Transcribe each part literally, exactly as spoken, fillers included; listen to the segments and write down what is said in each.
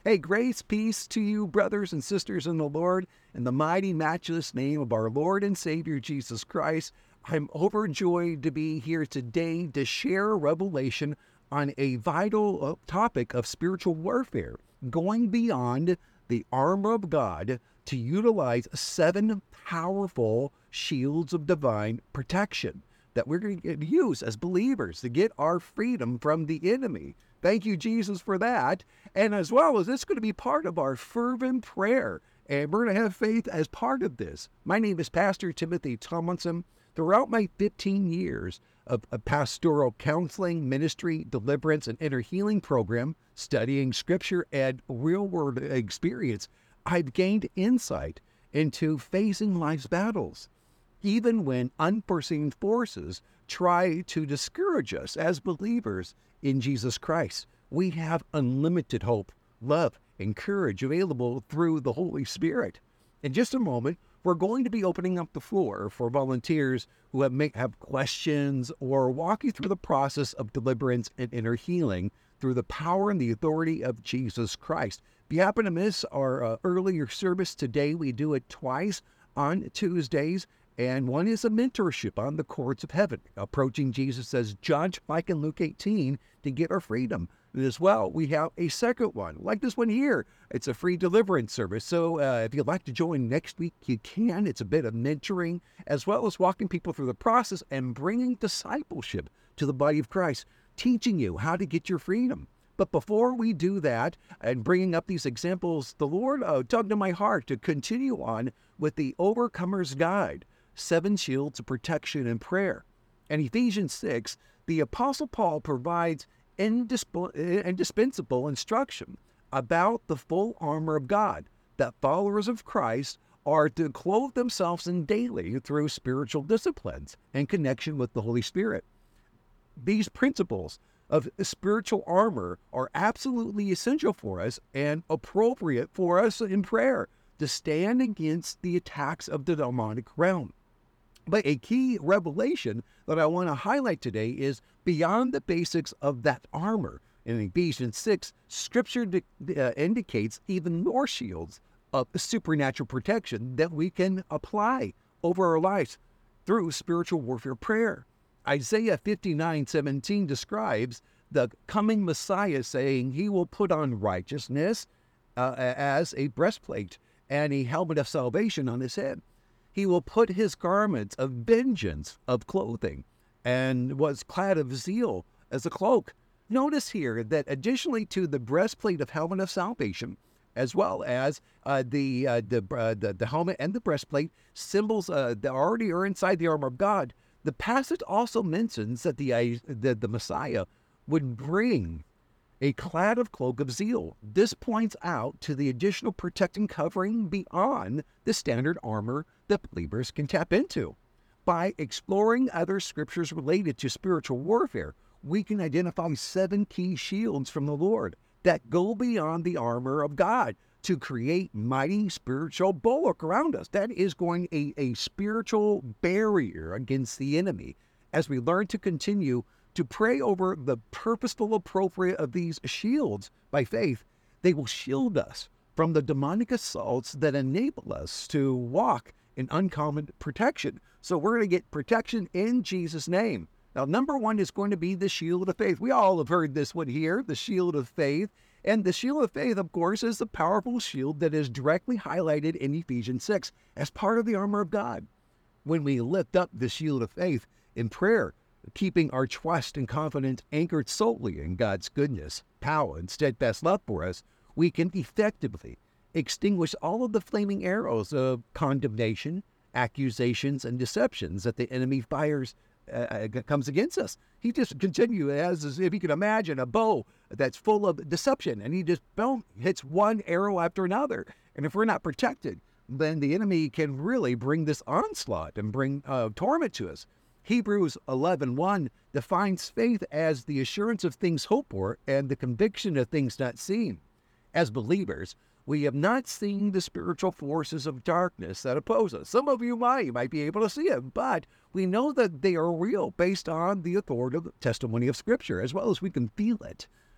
Hey, grace, peace to you, brothers and sisters in the Lord, in the mighty, matchless name of our Lord and Savior, Jesus Christ. I'm overjoyed to be here today to share a revelation on a vital uh, topic of spiritual warfare, going beyond the armor of God to utilize seven powerful shields of divine protection that we're going to use as believers to get our freedom from the enemy. Thank you, Jesus, for that. And as well as it's going to be part of our fervent prayer. And we're going to have faith as part of this. My name is Pastor Timothy Tomlinson. Throughout my fifteen years of, of pastoral counseling, ministry, deliverance, and inner healing program, studying scripture and real-world experience, I've gained insight into facing life's battles, even when unforeseen forces try to discourage us as believers in Jesus Christ. We have unlimited hope, love, and courage available through the Holy Spirit. In just a moment, we're going to be opening up the floor for volunteers who have, may have questions or walk you through the process of deliverance and inner healing through the power and the authority of Jesus Christ. If you happen to miss our uh, earlier service today, we do it twice on Tuesdays. And one is a mentorship on the courts of heaven, approaching Jesus as judge, like in Luke eighteen, to get our freedom. And as well, we have a second one, like this one here. It's a free deliverance service. So uh, if you'd like to join next week, you can. It's a bit of mentoring, as well as walking people through the process and bringing discipleship to the body of Christ, teaching you how to get your freedom. But before we do that and bringing up these examples, the Lord uh, tugged in my heart to continue on with the Overcomer's Guide, Seven Shields of Protection and Prayer. In Ephesians six, the Apostle Paul provides indisp- indispensable instruction about the full armor of God that followers of Christ are to clothe themselves in daily through spiritual disciplines and connection with the Holy Spirit. These principles of spiritual armor are absolutely essential for us and appropriate for us in prayer to stand against the attacks of the demonic realm. But a key revelation that I want to highlight today is beyond the basics of that armor. In Ephesians six, Scripture de- uh, indicates even more shields of supernatural protection that we can apply over our lives through spiritual warfare prayer. Isaiah fifty-nine seventeen describes the coming Messiah saying he will put on righteousness uh, as a breastplate and a helmet of salvation on his head. He will put his garments of vengeance of clothing and was clad of zeal as a cloak. Notice here that additionally to the breastplate of helmet of salvation, as well as uh, the, uh, the, uh, the the helmet and the breastplate, symbols uh, that already are inside the armor of God, the passage also mentions that the, uh, the, the Messiah would bring a clad of cloak of zeal. This points out to the additional protecting covering beyond the standard armor that believers can tap into. By exploring other scriptures related to spiritual warfare, we can identify seven key shields from the Lord that go beyond the armor of God to create mighty spiritual bulwark around us. That is going a, a spiritual barrier against the enemy. As we learn to continue to pray over the purposeful appropriate of these shields by faith, they will shield us from the demonic assaults that enable us to walk in uncommon protection. So we're going to get protection in Jesus' name. Now, number one is going to be the shield of faith. We all have heard this one here, the shield of faith. And the shield of faith, of course, is the powerful shield that is directly highlighted in Ephesians six as part of the armor of God. When we lift up the shield of faith in prayer, keeping our trust and confidence anchored solely in God's goodness, power, and steadfast love for us, we can effectively extinguish all of the flaming arrows of condemnation, accusations, and deceptions that the enemy fires uh, comes against us. He just continues as, as if you can imagine a bow that's full of deception, and he just boom, hits one arrow after another. And if we're not protected, then the enemy can really bring this onslaught and bring uh, torment to us. Hebrews eleven one defines faith as the assurance of things hoped for and the conviction of things not seen. As believers, we have not seen the spiritual forces of darkness that oppose us. Some of you might, you might be able to see it, but we know that they are real based on the authoritative testimony of Scripture, as well as we can feel it.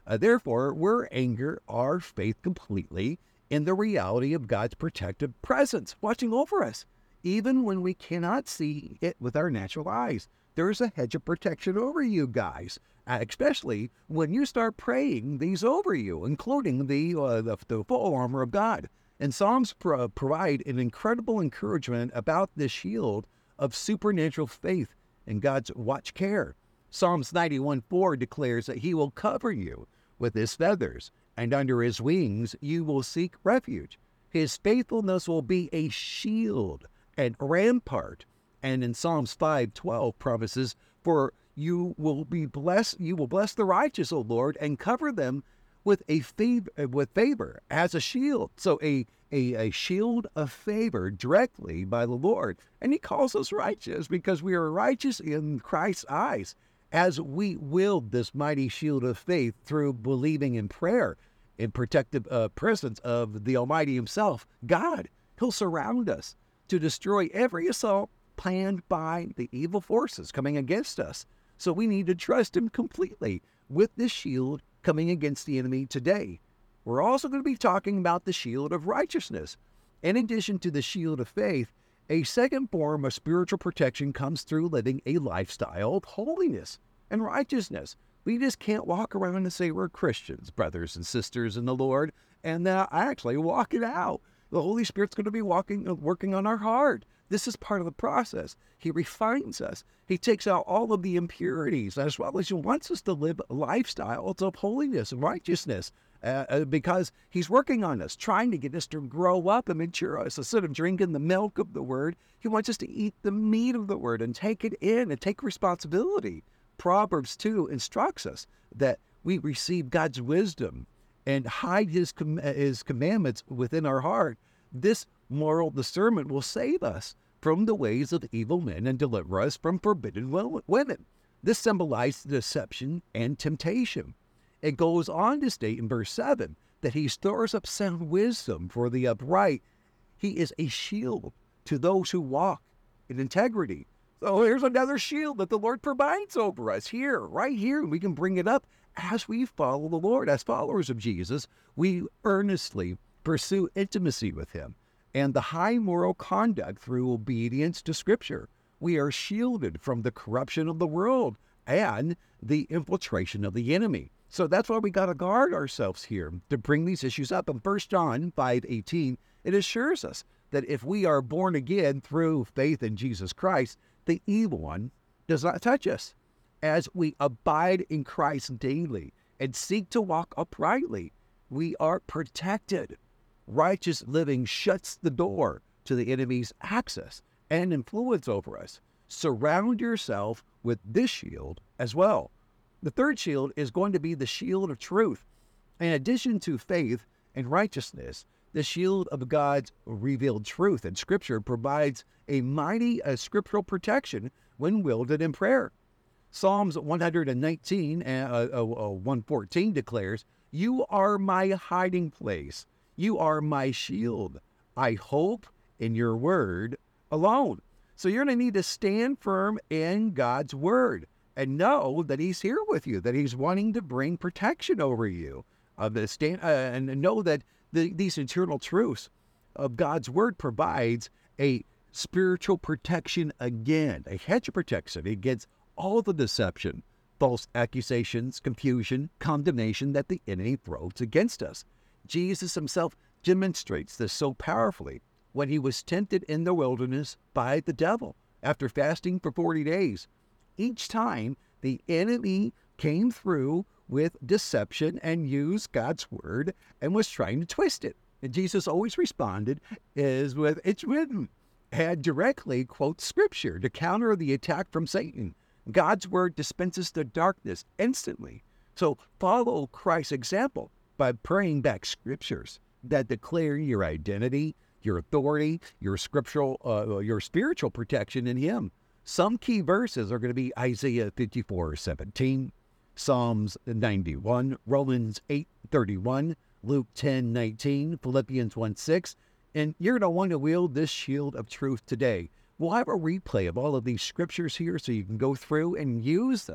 Uh, therefore, we're anchor our faith completely in the reality of God's protective presence watching over us, even when we cannot see it with our natural eyes. There's a hedge of protection over you guys, uh, especially when you start praying these over you, including the, uh, the, the full armor of God. And Psalms pro- provide an incredible encouragement about this shield of supernatural faith and God's watch care. Psalms ninety-one four declares that he will cover you with his feathers, and under his wings you will seek refuge. His faithfulness will be a shield and rampart. And in Psalms five twelve promises, for you will be blessed, you will bless the righteous, O Lord, and cover them with a favor, with favor as a shield. So a, a, a shield of favor directly by the Lord. And he calls us righteous because we are righteous in Christ's eyes as we wield this mighty shield of faith through believing in prayer in protective uh, presence of the Almighty himself, God. He'll surround us to destroy every assault planned by the evil forces coming against us. So we need to trust him completely with this shield coming against the enemy today. We're also going to be talking about the shield of righteousness. In addition to the shield of faith, a second form of spiritual protection comes through living a lifestyle of holiness and righteousness. We just can't walk around and say we're Christians, brothers and sisters in the Lord, and uh, actually walk it out. The Holy Spirit's going to be walking, uh, working on our heart. This is part of the process. He refines us. He takes out all of the impurities, as well as he wants us to live lifestyles of holiness and righteousness, uh, uh, because he's working on us, trying to get us to grow up and mature us. Instead of drinking the milk of the word, he wants us to eat the meat of the word and take it in and take responsibility. Proverbs two instructs us that we receive God's wisdom and hide his, com- his commandments within our heart. This moral discernment will save us from the ways of evil men and deliver us from forbidden women. This symbolizes deception and temptation. It goes on to state in verse seven that he stores up sound wisdom for the upright. He is a shield to those who walk in integrity. So here's another shield that the Lord provides over us here, right here. We can bring it up as we follow the Lord. As followers of Jesus, we earnestly pursue intimacy with him and the high moral conduct through obedience to Scripture. We are shielded from the corruption of the world and the infiltration of the enemy. So that's why we got to guard ourselves here to bring these issues up. In First John five eighteen, it assures us that if we are born again through faith in Jesus Christ, the evil one does not touch us. As we abide in Christ daily and seek to walk uprightly, we are protected. Righteous living shuts the door to the enemy's access and influence over us. Surround yourself with this shield as well. The third shield is going to be the shield of truth. In addition to faith and righteousness, the shield of God's revealed truth in Scripture provides a mighty uh, scriptural protection when wielded in prayer. Psalms one nineteen, uh, uh, uh, one fourteen declares, "You are my hiding place. You are my shield. I hope in your word alone." So you're going to need to stand firm in God's word and know that he's here with you, that he's wanting to bring protection over you. Uh, the stand, uh, and know that the, these eternal truths of God's word provides a spiritual protection again, a hedge of protection against all the deception, false accusations, confusion, condemnation that the enemy throws against us. Jesus himself demonstrates this so powerfully when he was tempted in the wilderness by the devil after fasting for forty days. Each time the enemy came through with deception and used God's word and was trying to twist it. And Jesus always responded is with, "It's written," and directly quotes Scripture to counter the attack from Satan. God's word dispenses the darkness instantly. So follow Christ's example by praying back scriptures that declare your identity, your authority, your scriptural, uh, your spiritual protection in him. Some key verses are going to be Isaiah fifty-four seventeen, Psalms ninety-one, Romans eight thirty-one, Luke ten nineteen, Philippians one six, and you're going to want to wield this shield of truth today. We'll have a replay of all of these scriptures here so you can go through and use them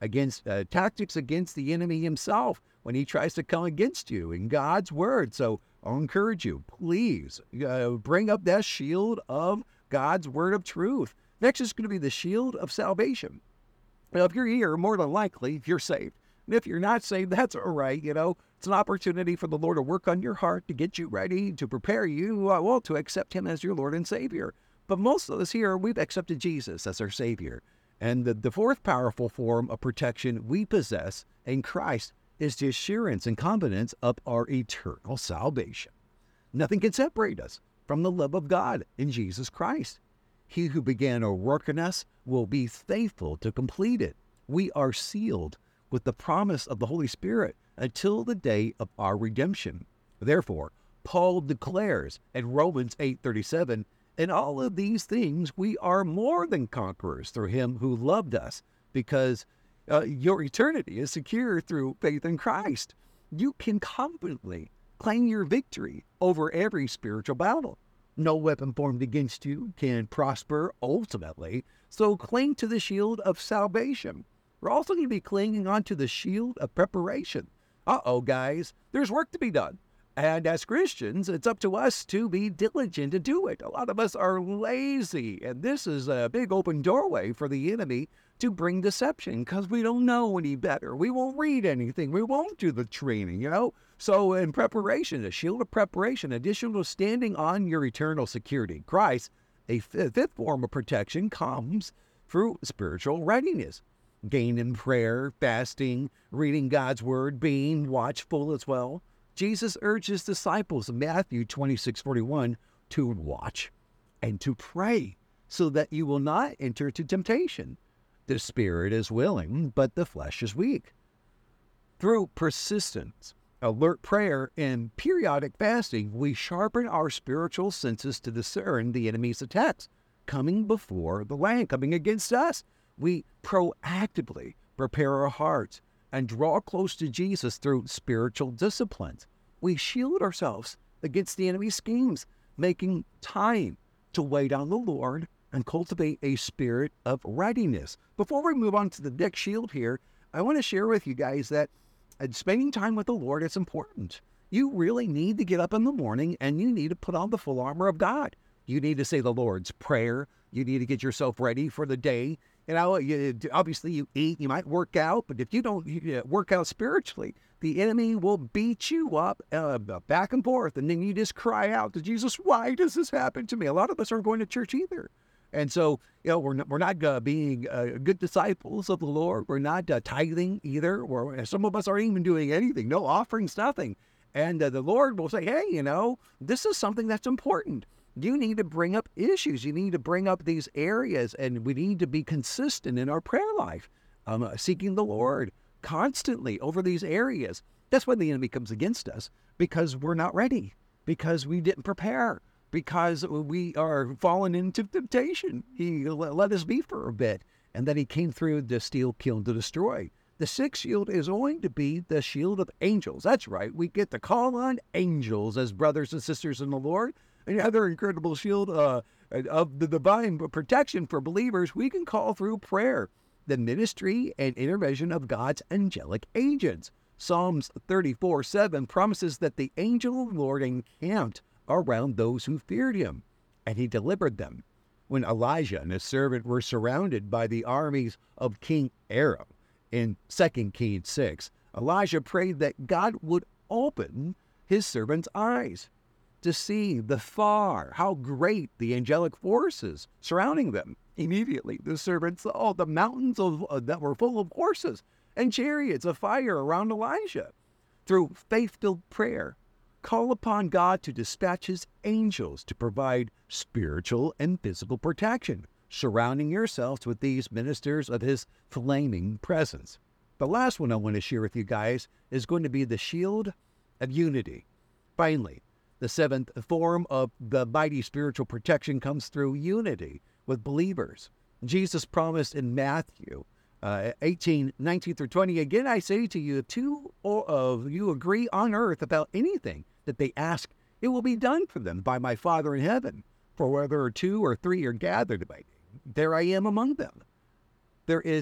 against uh, tactics against the enemy himself when he tries to come against you in God's word. So I'll encourage you, please uh, bring up that shield of God's word of truth. Next is going to be the shield of salvation. Now, if you're here, more than likely, you're saved. And if you're not saved, that's all right. You know, it's an opportunity for the Lord to work on your heart, to get you ready, to prepare you, uh, well, to accept him as your Lord and Savior. But most of us here, we've accepted Jesus as our Savior. And the, the fourth powerful form of protection we possess in Christ is the assurance and confidence of our eternal salvation. Nothing can separate us from the love of God in Jesus Christ. He who began a work in us will be faithful to complete it. We are sealed with the promise of the Holy Spirit until the day of our redemption. Therefore, Paul declares in Romans eight thirty-seven, in all of these things we are more than conquerors through him who loved us, because uh, your eternity is secure through faith in Christ. You can confidently claim your victory over every spiritual battle. No weapon formed against you can prosper ultimately, so cling to the shield of salvation. We're also going to be clinging onto the shield of preparation. Uh-oh, guys, there's work to be done. And as Christians, it's up to us to be diligent to do it. A lot of us are lazy, and this is a big open doorway for the enemy to bring deception because we don't know any better. We won't read anything. We won't do the training, you know? So in preparation, a shield of preparation, additional to standing on your eternal security, Christ, a fifth form of protection comes through spiritual readiness. Gained in prayer, fasting, reading God's word, being watchful as well. Jesus urged his disciples in Matthew twenty-six forty-one to watch and to pray so that you will not enter into temptation. The spirit is willing, but the flesh is weak. Through persistence, alert prayer, and periodic fasting, we sharpen our spiritual senses to discern the enemy's attacks coming before the land, coming against us. We proactively prepare our hearts and draw close to Jesus through spiritual disciplines. We shield ourselves against the enemy's schemes, making time to wait on the Lord and cultivate a spirit of readiness. Before we move on to the next shield here, I want to share with you guys that spending time with the Lord is important. You really need to get up in the morning and you need to put on the full armor of God. You need to say the Lord's Prayer. You need to get yourself ready for the day. You know, you, obviously you eat, you might work out, but if you don't you work out spiritually, the enemy will beat you up uh, back and forth, and then you just cry out to Jesus, why does this happen to me? A lot of us aren't going to church either. And so, you know, we're not, we're not uh, being uh, good disciples of the Lord. We're not uh, tithing either, or some of us aren't even doing anything, no offerings, nothing. And uh, the Lord will say, hey, you know, this is something that's important. You need to bring up issues. You need to bring up these areas, and we need to be consistent in our prayer life, um, uh, seeking the Lord constantly over these areas. That's when the enemy comes against us, because we're not ready, because we didn't prepare, because we are fallen into temptation. He let us be for a bit, and then he came through to steal, kill, and to destroy. The sixth shield is going to be the shield of angels. That's right. We get to call on angels as brothers and sisters in the Lord. Another incredible shield uh, of the divine protection for believers we can call through prayer, the ministry and intervention of God's angelic agents. Psalms thirty-four seven promises that the angel of the Lord encamped around those who feared him, and he delivered them. When Elijah and his servant were surrounded by the armies of King Aram in Second Kings six, Elijah prayed that God would open his servant's eyes to see the far, how great the angelic forces surrounding them. Immediately, the servants saw the mountains of, uh, that were full of horses and chariots of fire around Elijah. Through faith-filled prayer, call upon God to dispatch his angels to provide spiritual and physical protection, surrounding yourselves with these ministers of his flaming presence. The last one I want to share with you guys is going to be the shield of unity. Finally, the seventh form of the mighty spiritual protection comes through unity with believers. Jesus promised in Matthew uh, eighteen, nineteen through twenty, again I say to you, if two of you agree on earth about anything that they ask, it will be done for them by my Father in heaven. For whether two or three are gathered by me, there I am among them. There is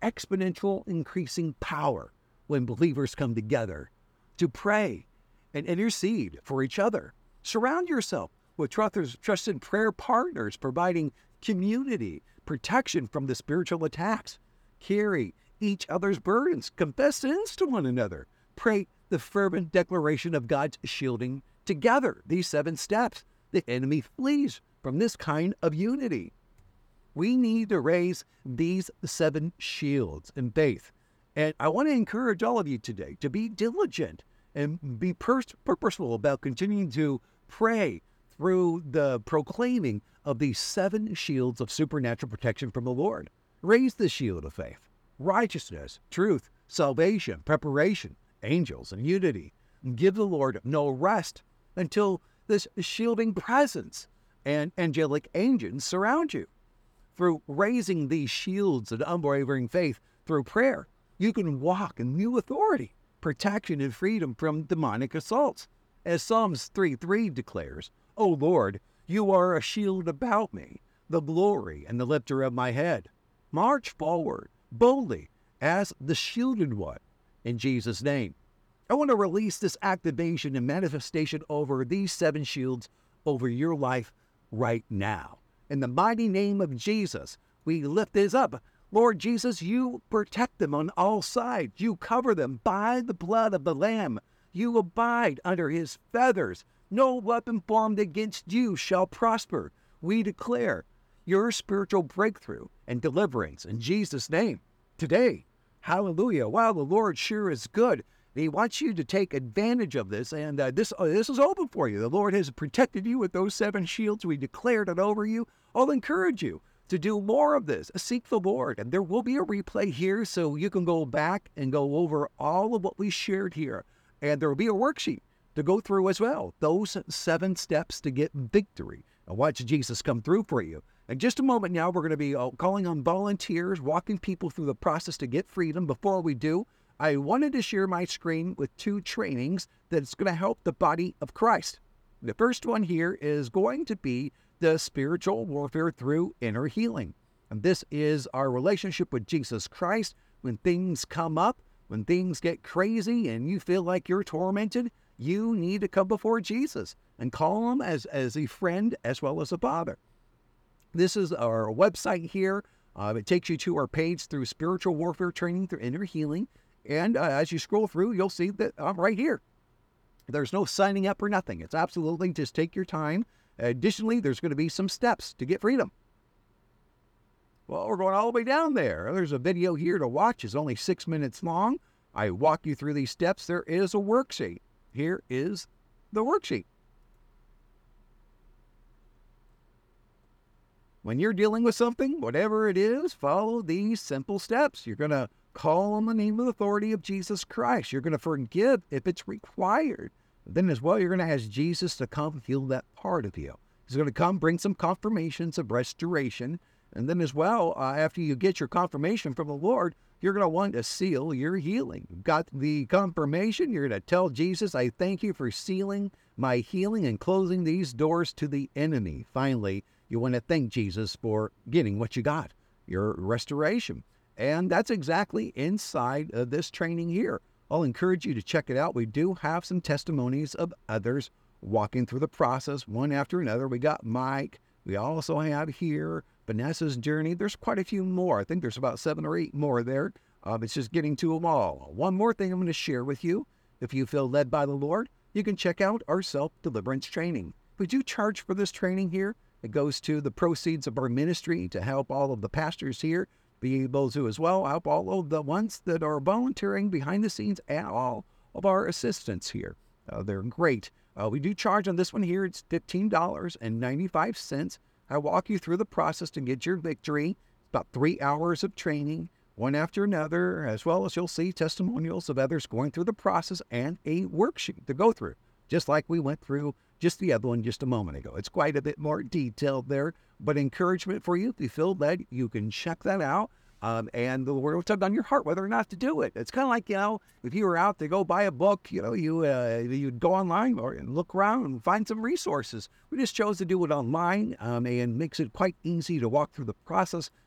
exponential increasing power when believers come together to pray and intercede for each other. Surround yourself with trusted, trusted prayer partners, providing community, protection from the spiritual attacks. Carry each other's burdens. Confess sins to one another. Pray the fervent declaration of God's shielding together. These seven steps. The enemy flees from this kind of unity. We need to raise these seven shields in faith. And I want to encourage all of you today to be diligent and be pur- purposeful about continuing to pray through the proclaiming of these seven shields of supernatural protection from the Lord. Raise the shield of faith, righteousness, truth, salvation, preparation, angels, and unity. Give the Lord no rest until this shielding presence and angelic angels surround you. Through raising these shields of unwavering faith through prayer, you can walk in new authority, protection, and freedom from demonic assaults. As Psalms three three declares, "O Lord, you are a shield about me, the glory and the lifter of my head." March forward boldly as the shielded one in Jesus' name. I want to release this activation and manifestation over these seven shields over your life right now. In the mighty name of Jesus, we lift this up. Lord Jesus, you protect them on all sides. You cover them by the blood of the Lamb. You abide under his feathers. No weapon formed against you shall prosper. We declare your spiritual breakthrough and deliverance in Jesus' name today. Hallelujah. Wow, the Lord sure is good. He wants you to take advantage of this, and uh, this uh, this is open for you. The Lord has protected you with those seven shields. We declared it over you. I'll encourage you to do more of this. Seek the Lord, and there will be a replay here, so you can go back and go over all of what we shared here, and there will be a worksheet to go through as well. Those seven steps to get victory and watch Jesus come through for you. In just a moment now, we're going to be uh, calling on volunteers, walking people through the process to get freedom. Before we do, I wanted to share my screen with two trainings that's going to help the body of Christ. The first one here is going to be the spiritual warfare through inner healing. And this is our relationship with Jesus Christ. When things come up, when things get crazy and you feel like you're tormented, you need to come before Jesus and call him as, as a friend as well as a father. This is our website here. Uh, it takes you to our page through spiritual warfare training through inner healing. And uh, as you scroll through, you'll see that I'm right here. There's no signing up or nothing. It's absolutely just take your time. Additionally, there's going to be some steps to get freedom. Well, we're going all the way down there. There's a video here to watch. It's only six minutes long. I walk you through these steps. There is a worksheet. Here is the worksheet. When you're dealing with something, whatever it is, follow these simple steps. You're going to call on the name and authority of Jesus Christ. You're going to forgive if it's required. Then as well, you're going to ask Jesus to come heal that part of you. He's going to come bring some confirmations of restoration. And then as well, uh, after you get your confirmation from the Lord, you're going to want to seal your healing. You've got the confirmation. You're going to tell Jesus, I thank you for sealing my healing and closing these doors to the enemy. Finally, you want to thank Jesus for getting what you got, your restoration. And that's exactly inside of this training here. I'll encourage you to check it out. We do have some testimonies of others walking through the process, one after another. We got Mike. We also have here Vanessa's journey. There's quite a few more. I think there's about seven or eight more there. Um, it's just getting to them all. One more thing I'm going to share with you. If you feel led by the Lord, you can check out our self-deliverance training. We do charge for this training here. It goes to the proceeds of our ministry to help all of the pastors here be able to as well help all of the ones that are volunteering behind the scenes and all of our assistants here. Uh, they're great. Uh, we do charge on this one here. It's fifteen dollars and ninety-five cents. I walk you through the process to get your victory. About three hours of training, one after another, as well as you'll see testimonials of others going through the process and a worksheet to go through, just like we went through just the other one just a moment ago. It's quite a bit more detailed there, but encouragement for you. If you feel led, you can check that out. Um, and the Lord will tug on your heart whether or not to do it. It's kind of like, you know, if you were out to go buy a book, you know, you, uh, you'd go online or and look around and find some resources. We just chose to do it online um, and makes it quite easy to walk through the process,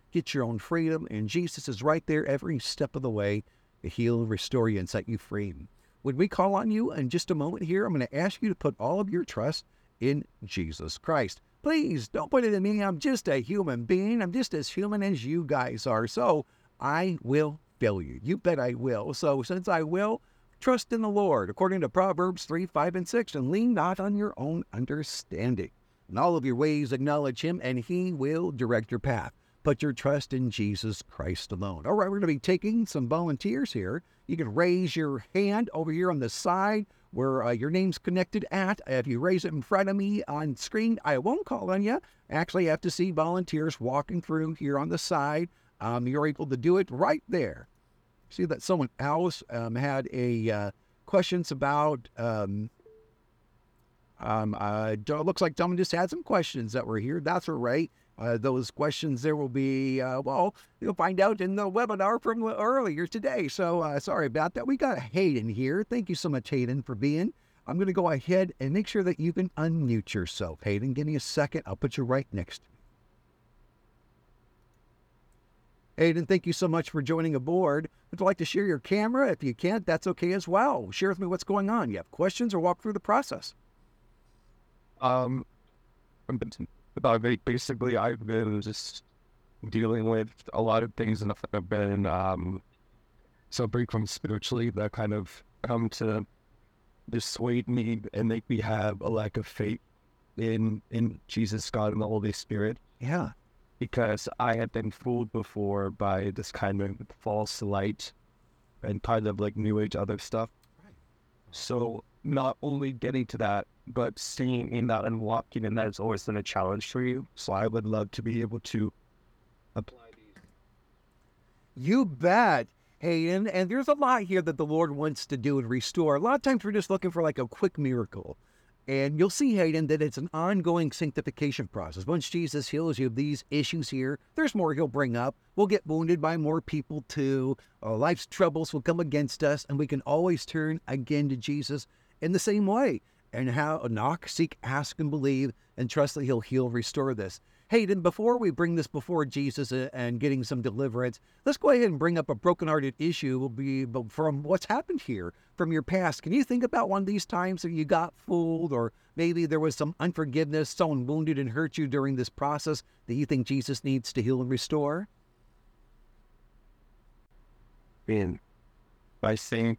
get your own freedom, and Jesus is right there every step of the way to heal, restore you, and set you free. When we call on you in just a moment here, I'm going to ask you to put all of your trust in Jesus Christ. Please don't put it in me. I'm just a human being. I'm just as human as you guys are. So I will fail you. You bet I will. So since I will, trust in the Lord, according to Proverbs three, five, and six, and lean not on your own understanding. In all of your ways acknowledge him, and he will direct your path. Put your trust in Jesus Christ alone. All right, we're going to be taking some volunteers here. You can raise your hand over here on the side where uh, your name's connected at. If you raise it in front of me on screen, I won't call on you. Actually, I have to see volunteers walking through here on the side. Um, you're able to do it right there. See that someone else um, had a uh, questions about. Um, um, uh, it looks like someone just had some questions that were here. That's all right. Uh, those questions there will be, uh, well, you'll find out in the webinar from earlier today. So uh, sorry about that. We got Hayden here. Thank you so much, Hayden, for being. I'm going to go ahead and make sure that you can unmute yourself. Hayden, give me a second. I'll put you right next to me. Hayden, thank you so much for joining aboard. Would you like to share your camera? If you can't, that's okay as well. Share with me what's going on. You have questions or walk through the process? Um, about basically, I've been just dealing with a lot of things and I've been um, suffering from spiritually that kind of come to dissuade me and make me have a lack of faith in in Jesus, God, and the Holy Spirit. Yeah. Because I had been fooled before by this kind of false light and kind of like New Age other stuff. Right. So not only getting to that, but staying in that and walking in that has always been a challenge for you. So I would love to be able to apply these. You bet. Hey, and, and there's a lot here that the Lord wants to do and restore. A lot of times we're just looking for like a quick miracle. And you'll see, Hayden, that it's an ongoing sanctification process. Once Jesus heals you of these issues here, there's more he'll bring up. We'll get wounded by more people too. Uh, life's troubles will come against us, and we can always turn again to Jesus in the same way. And how knock, seek, ask, and believe, and trust that he'll heal, restore this. Hayden, before we bring this before Jesus and getting some deliverance, let's go ahead and bring up a brokenhearted issue will be from what's happened here from your past. Can you think about one of these times that you got fooled, or maybe there was some unforgiveness, someone wounded and hurt you during this process that you think Jesus needs to heal and restore? And I think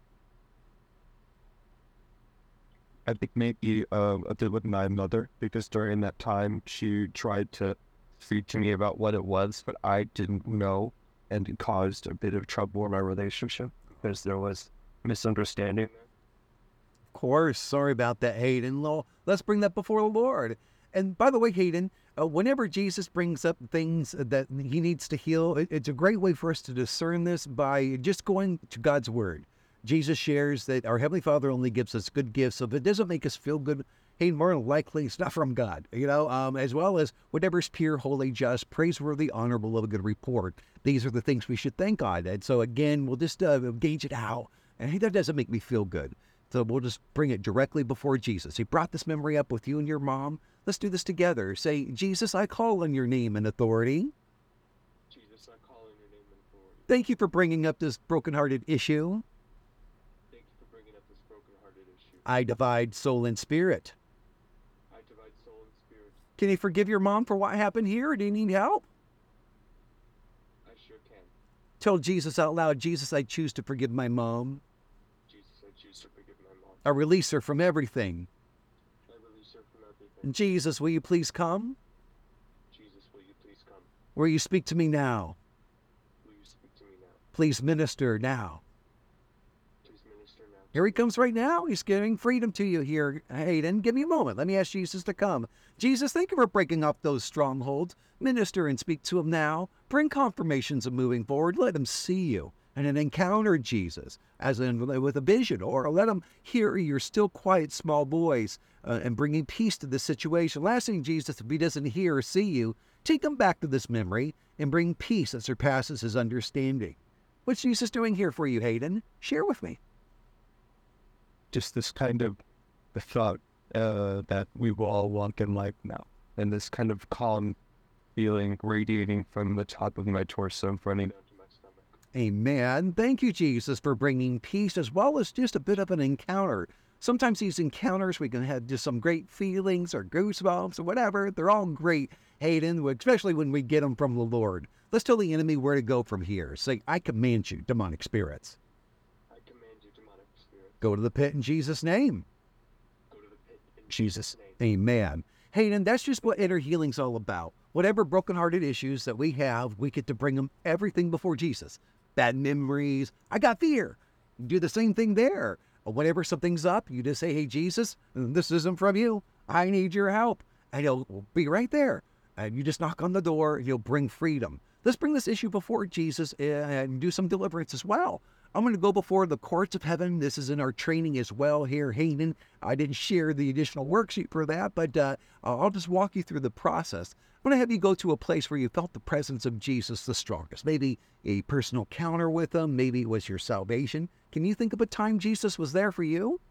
I think maybe uh, a bit with my mother, because during that time she tried to speak to me about what it was, but I didn't know, and it caused a bit of trouble in my relationship because there was misunderstanding. Of course. Sorry about that, Hayden. Let's bring that before the Lord. And by the way, Hayden, uh, whenever Jesus brings up things that he needs to heal, it, it's a great way for us to discern this by just going to God's word. Jesus shares that our Heavenly Father only gives us good gifts. So if it doesn't make us feel good, hey, more likely it's not from God, you know, um, as well as whatever's pure, holy, just, praiseworthy, honorable, of a good report. These are the things we should thank God. And so again, we'll just uh, gauge it out. And hey, that doesn't make me feel good. So we'll just bring it directly before Jesus. He brought this memory up with you and your mom. Let's do this together. Say, Jesus, I call on your name and authority. Jesus, I call on your name and authority. Thank you for bringing up this brokenhearted issue. Thank you for bringing up this brokenhearted issue. I divide soul and spirit. I divide soul and spirit. Can you forgive your mom for what happened here, or do you need help? I sure can. Tell Jesus out loud, Jesus, I choose to forgive my mom. Jesus, I choose to forgive my mom. I release her from everything. I release her from everything. Jesus, will you please come? Jesus, will you please come? Will you speak to me now? Will you speak to me now? Please minister now. Please minister now. Here he comes right now. He's giving freedom to you here. Hayden, give me a moment. Let me ask Jesus to come. Jesus, thank you for breaking up those strongholds. Minister and speak to him now. Bring confirmations of moving forward. Let him see you and an encounter Jesus, as in with a vision, or let him hear your still quiet small voice uh, and bringing peace to the situation. Last thing, Jesus, if he doesn't hear or see you, take him back to this memory and bring peace that surpasses his understanding. What's Jesus doing here for you, Hayden? Share with me. Just this kind of thought uh, that we will all walk in life now, and this kind of calm feeling radiating from the top of my torso running down to my stomach. Amen. Thank you, Jesus, for bringing peace as well as just a bit of an encounter. Sometimes these encounters, we can have just some great feelings or goosebumps or whatever. They're all great, Hayden, especially when we get them from the Lord. Let's tell the enemy where to go from here. Say, I command you, demonic spirits. I command you, demonic spirits. Go to the pit in Jesus' name. Go to the pit in Jesus' name. Amen. Hayden, that's just what inner healing's all about. Whatever brokenhearted issues that we have, we get to bring them everything before Jesus. Bad memories. I got fear. Do the same thing there. Whenever something's up, you just say, hey, Jesus, this isn't from you. I need your help. And he'll be right there. And you just knock on the door and he'll bring freedom. Let's bring this issue before Jesus and do some deliverance as well. I'm going to go before the courts of heaven. This is in our training as well here, Hayden. I didn't share the additional worksheet for that, but uh, I'll just walk you through the process. I'm going to have you go to a place where you felt the presence of Jesus the strongest. Maybe a personal encounter with him. Maybe it was your salvation. Can you think of a time Jesus was there for you?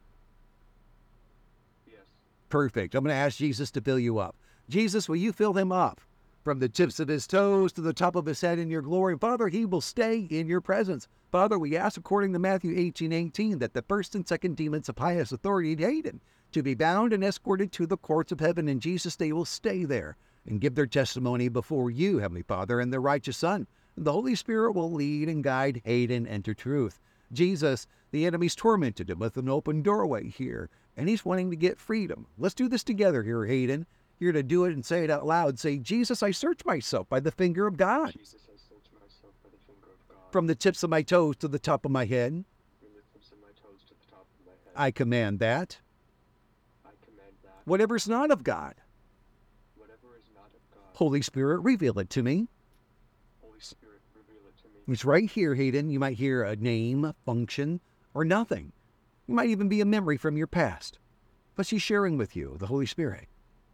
Yes. Perfect. I'm going to ask Jesus to fill you up. Jesus, will you fill him up? From the tips of his toes to the top of his head in your glory. Father, he will stay in your presence. Father, we ask according to Matthew eighteen eighteen that the first and second demons of highest authority in Hayden to be bound and escorted to the courts of heaven. In Jesus, they will stay there and give their testimony before you, Heavenly Father, and the righteous Son. And the Holy Spirit will lead and guide Hayden into truth. Jesus, the enemy's tormented him with an open doorway here, and he's wanting to get freedom. Let's do this together here, Hayden. You're to do it and say it out loud. Say, Jesus, I search myself by the finger of God. Jesus, I search myself by the finger of God. From the tips of my toes to the top of my head. From the tips of my toes to the top of my head. I command that. I command that. Whatever's not of God. Whatever is not of God. Holy Spirit, reveal it to me. Holy Spirit, reveal it to me. It's right here, Hayden. You might hear a name, a function, or nothing. It might even be a memory from your past. But she's sharing with you, the Holy Spirit.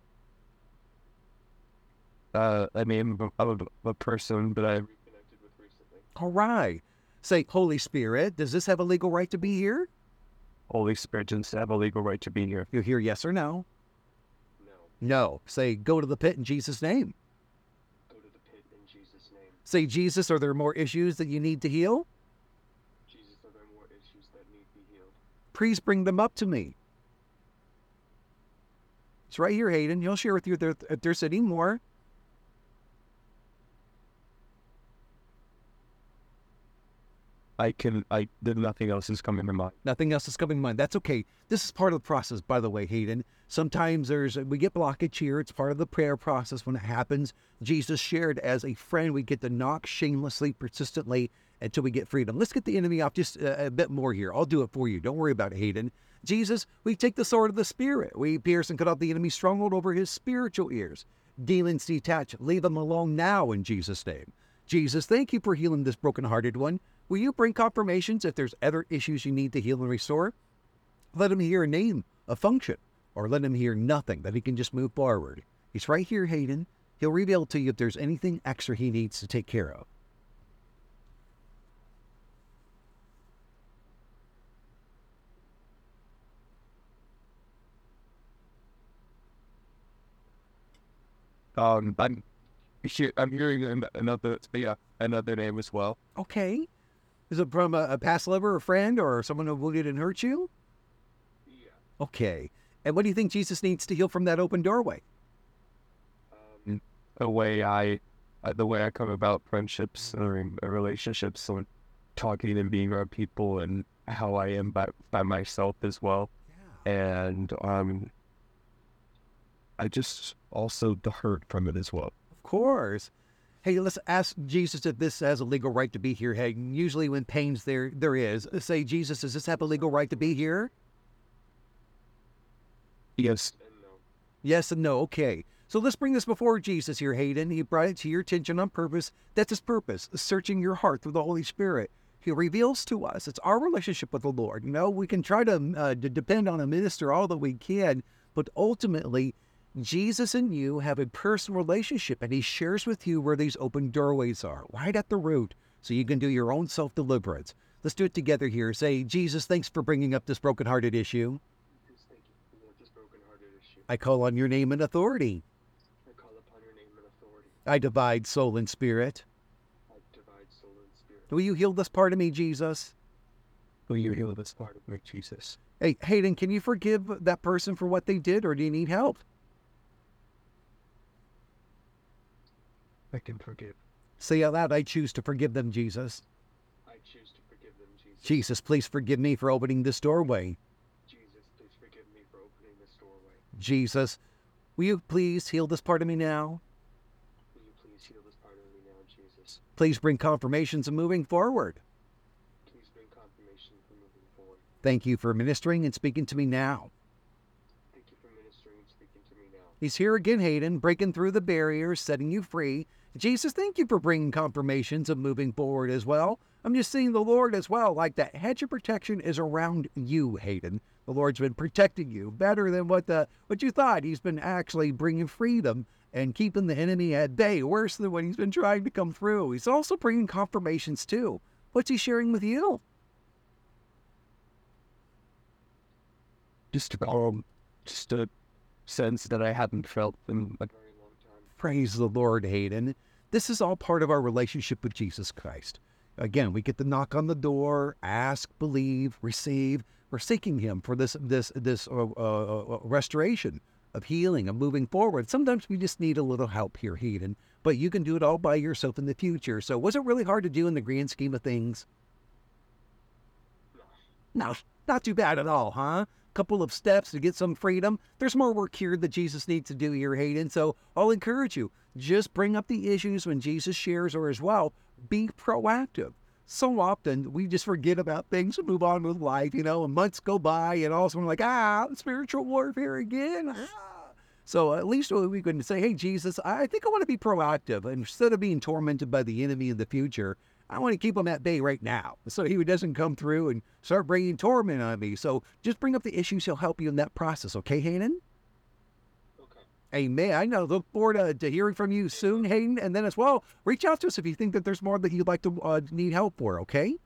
Uh, I mean, of a, a person that I reconnected with recently. All right. Say, Holy Spirit, does this have a legal right to be here? Holy Spirit, does have a legal right to be here? You'll hear yes or no. No. No. Say, go to the pit in Jesus' name. Go to the pit in Jesus' name. Say, Jesus, are there more issues that you need to heal? Jesus, are there more issues that need to be healed? Please bring them up to me. It's right here, Hayden. He'll share with you if, there, if there's any more. I can, I, then nothing else is coming to mind. Nothing else is coming to mind. That's okay. This is part of the process, by the way, Hayden. Sometimes there's we get blockage here. It's part of the prayer process when it happens. Jesus shared as a friend, we get to knock shamelessly, persistently, until we get freedom. Let's get the enemy off just a, a bit more here. I'll do it for you. Don't worry about it, Hayden. Jesus, we take the sword of the Spirit. We pierce and cut off the enemy's stronghold over his spiritual ears. Demons detach. Leave them alone now in Jesus' name. Jesus, thank you for healing this brokenhearted one. Will you bring confirmations if there's other issues you need to heal and restore? Let him hear a name, a function, or let him hear nothing, that he can just move forward. He's right here, Hayden. He'll reveal to you if there's anything extra he needs to take care of. Um, I'm, he- I'm hearing an- another, yeah, another name as well. Okay. Is it from a, a past lover, a friend, or someone who wounded and hurt you? Yeah. Okay. And what do you think Jesus needs to heal from that open doorway? Um, the way I, uh, the way I come about friendships or relationships, and talking and being around people, and how I am by by myself as well, and um, I just also the hurt from it as well. Of course. Hey, let's ask Jesus if this has a legal right to be here. Hey, usually when pain's there, there is. Say, Jesus, does this have a legal right to be here? Yes. And no. Yes and no. Okay. So let's bring this before Jesus here, Hayden. He brought it to your attention on purpose. That's his purpose, searching your heart through the Holy Spirit. He reveals to us. It's our relationship with the Lord. You know, we can try to, uh, to depend on a minister all that we can, but ultimately, Jesus and you have a personal relationship, and he shares with you where these open doorways are, right at the root, so you can do your own self-deliverance. Let's do it together here. Say, Jesus, thanks for bringing up this brokenhearted issue. Jesus, thank you for this brokenhearted issue. I call on your name and authority. I call upon your name and authority. I divide soul and spirit. I divide soul and spirit. Will you heal this part of me, Jesus? Will you heal this part of me, Jesus? Hey, Hayden, can you forgive that person for what they did, or do you need help? I can forgive. Say out loud, I choose to forgive them, Jesus. I choose to forgive them, Jesus. Jesus, please forgive me for opening this doorway. Jesus, please forgive me for opening this doorway. Jesus, will you please heal this part of me now? Will you please heal this part of me now, Jesus? Please bring confirmations of moving forward. Please bring confirmation for moving forward. Thank you for ministering and speaking to me now. Thank you for ministering and speaking to me now. He's here again, Hayden, breaking through the barriers, setting you free. Jesus, thank you for bringing confirmations of moving forward as well. I'm just seeing the Lord as well, like that hedge of protection is around you, Hayden. The Lord's been protecting you better than what the what you thought. He's been actually bringing freedom and keeping the enemy at bay, worse than when he's been trying to come through. He's also bringing confirmations too. What's he sharing with you? Just um, just a sense that I hadn't felt in a very long time. Praise the Lord, Hayden. This is all part of our relationship with Jesus Christ. Again, we get to knock on the door, ask, believe, receive. We're seeking him for this this this uh, uh, restoration of healing, of moving forward. Sometimes we just need a little help here, Hayden, but you can do it all by yourself in the future. So was it really hard to do in the grand scheme of things? No, not too bad at all, huh? Couple of steps to get some freedom. There's more work here that Jesus needs to do here, Hayden. So I'll encourage you, just bring up the issues when Jesus shares, or as well, be proactive. So often we just forget about things and move on with life, you know, and months go by and all of a sudden we're like, ah, spiritual warfare again. Ah. So at least we can say, hey, Jesus, I think I want to be proactive. Instead of being tormented by the enemy in the future, I want to keep him at bay right now so he doesn't come through and start bringing torment on me. So just bring up the issues. He'll help you in that process. Okay, Hayden? Okay. Amen. I know. Look forward to, to hearing from you soon, Hayden. And then as well, reach out to us if you think that there's more that you'd like to uh, need help for. Okay?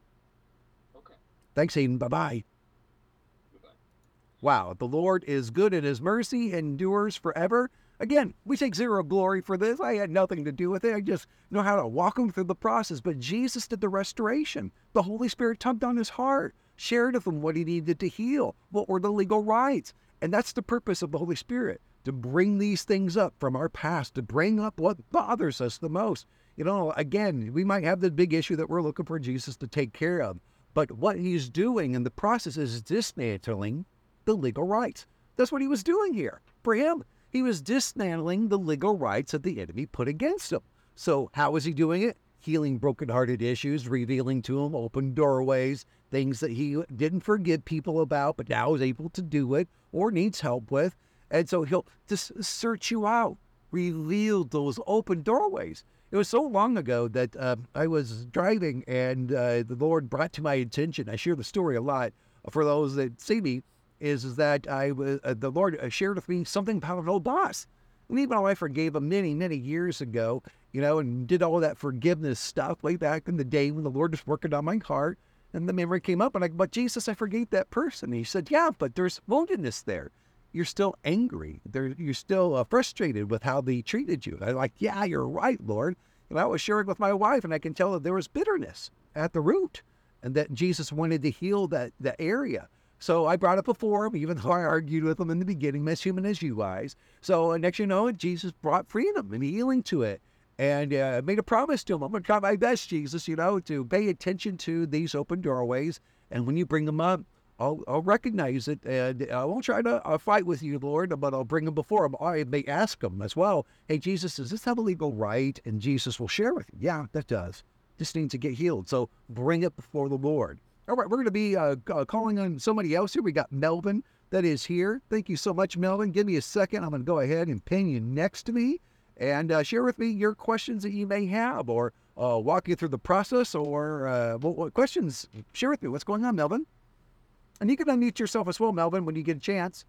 Okay. Thanks, Hayden. Bye-bye. Goodbye. Wow. The Lord is good and his mercy endures forever. Again, we take zero glory for this. I had nothing to do with it. I just know how to walk him through the process. But Jesus did the restoration. The Holy Spirit tugged on his heart, shared with him what he needed to heal, what were the legal rights. And that's the purpose of the Holy Spirit, to bring these things up from our past, to bring up what bothers us the most. You know, again, we might have the big issue that we're looking for Jesus to take care of. But what he's doing in the process is dismantling the legal rights. That's what he was doing here for him. He was dismantling the legal rights that the enemy put against him. So how was he doing it? Healing brokenhearted issues, revealing to him open doorways, things that he didn't forgive people about, but now is able to do it or needs help with. And so he'll just search you out, reveal those open doorways. It was so long ago that uh, I was driving and uh, the Lord brought to my attention, I share the story a lot for those that see me, is, is that I was, uh, the Lord shared with me something about an old boss. And even though I forgave him many, many years ago, you know, and did all that forgiveness stuff way back in the day when the Lord was working on my heart, and the memory came up, and I, but Jesus, I forgave that person. And he said, yeah, but there's woundedness there. You're still angry. There, you're still uh, frustrated with how they treated you. And I'm like, yeah, you're right, Lord. And I was sharing with my wife, and I can tell that there was bitterness at the root, and that Jesus wanted to heal that, that area. So I brought it before him, even though I argued with him in the beginning, as human as you guys. So uh, next you know, Jesus brought freedom and healing to it. And uh, made a promise to him, I'm going to try my best, Jesus, you know, to pay attention to these open doorways. And when you bring them up, I'll, I'll recognize it. And I won't try to uh, fight with you, Lord, but I'll bring them before him. I may ask him as well, hey, Jesus, does this have a legal right? And Jesus will share with you. Yeah, that does. This needs to get healed. So bring it before the Lord. All right, we're going to be uh, uh, calling on somebody else here. We got Melvin that is here. Thank you so much, Melvin. Give me a second. I'm going to go ahead and pin you next to me and uh, share with me your questions that you may have, or uh, walk you through the process, or uh, what, what questions. Share with me. What's going on, Melvin? And you can unmute yourself as well, Melvin, when you get a chance.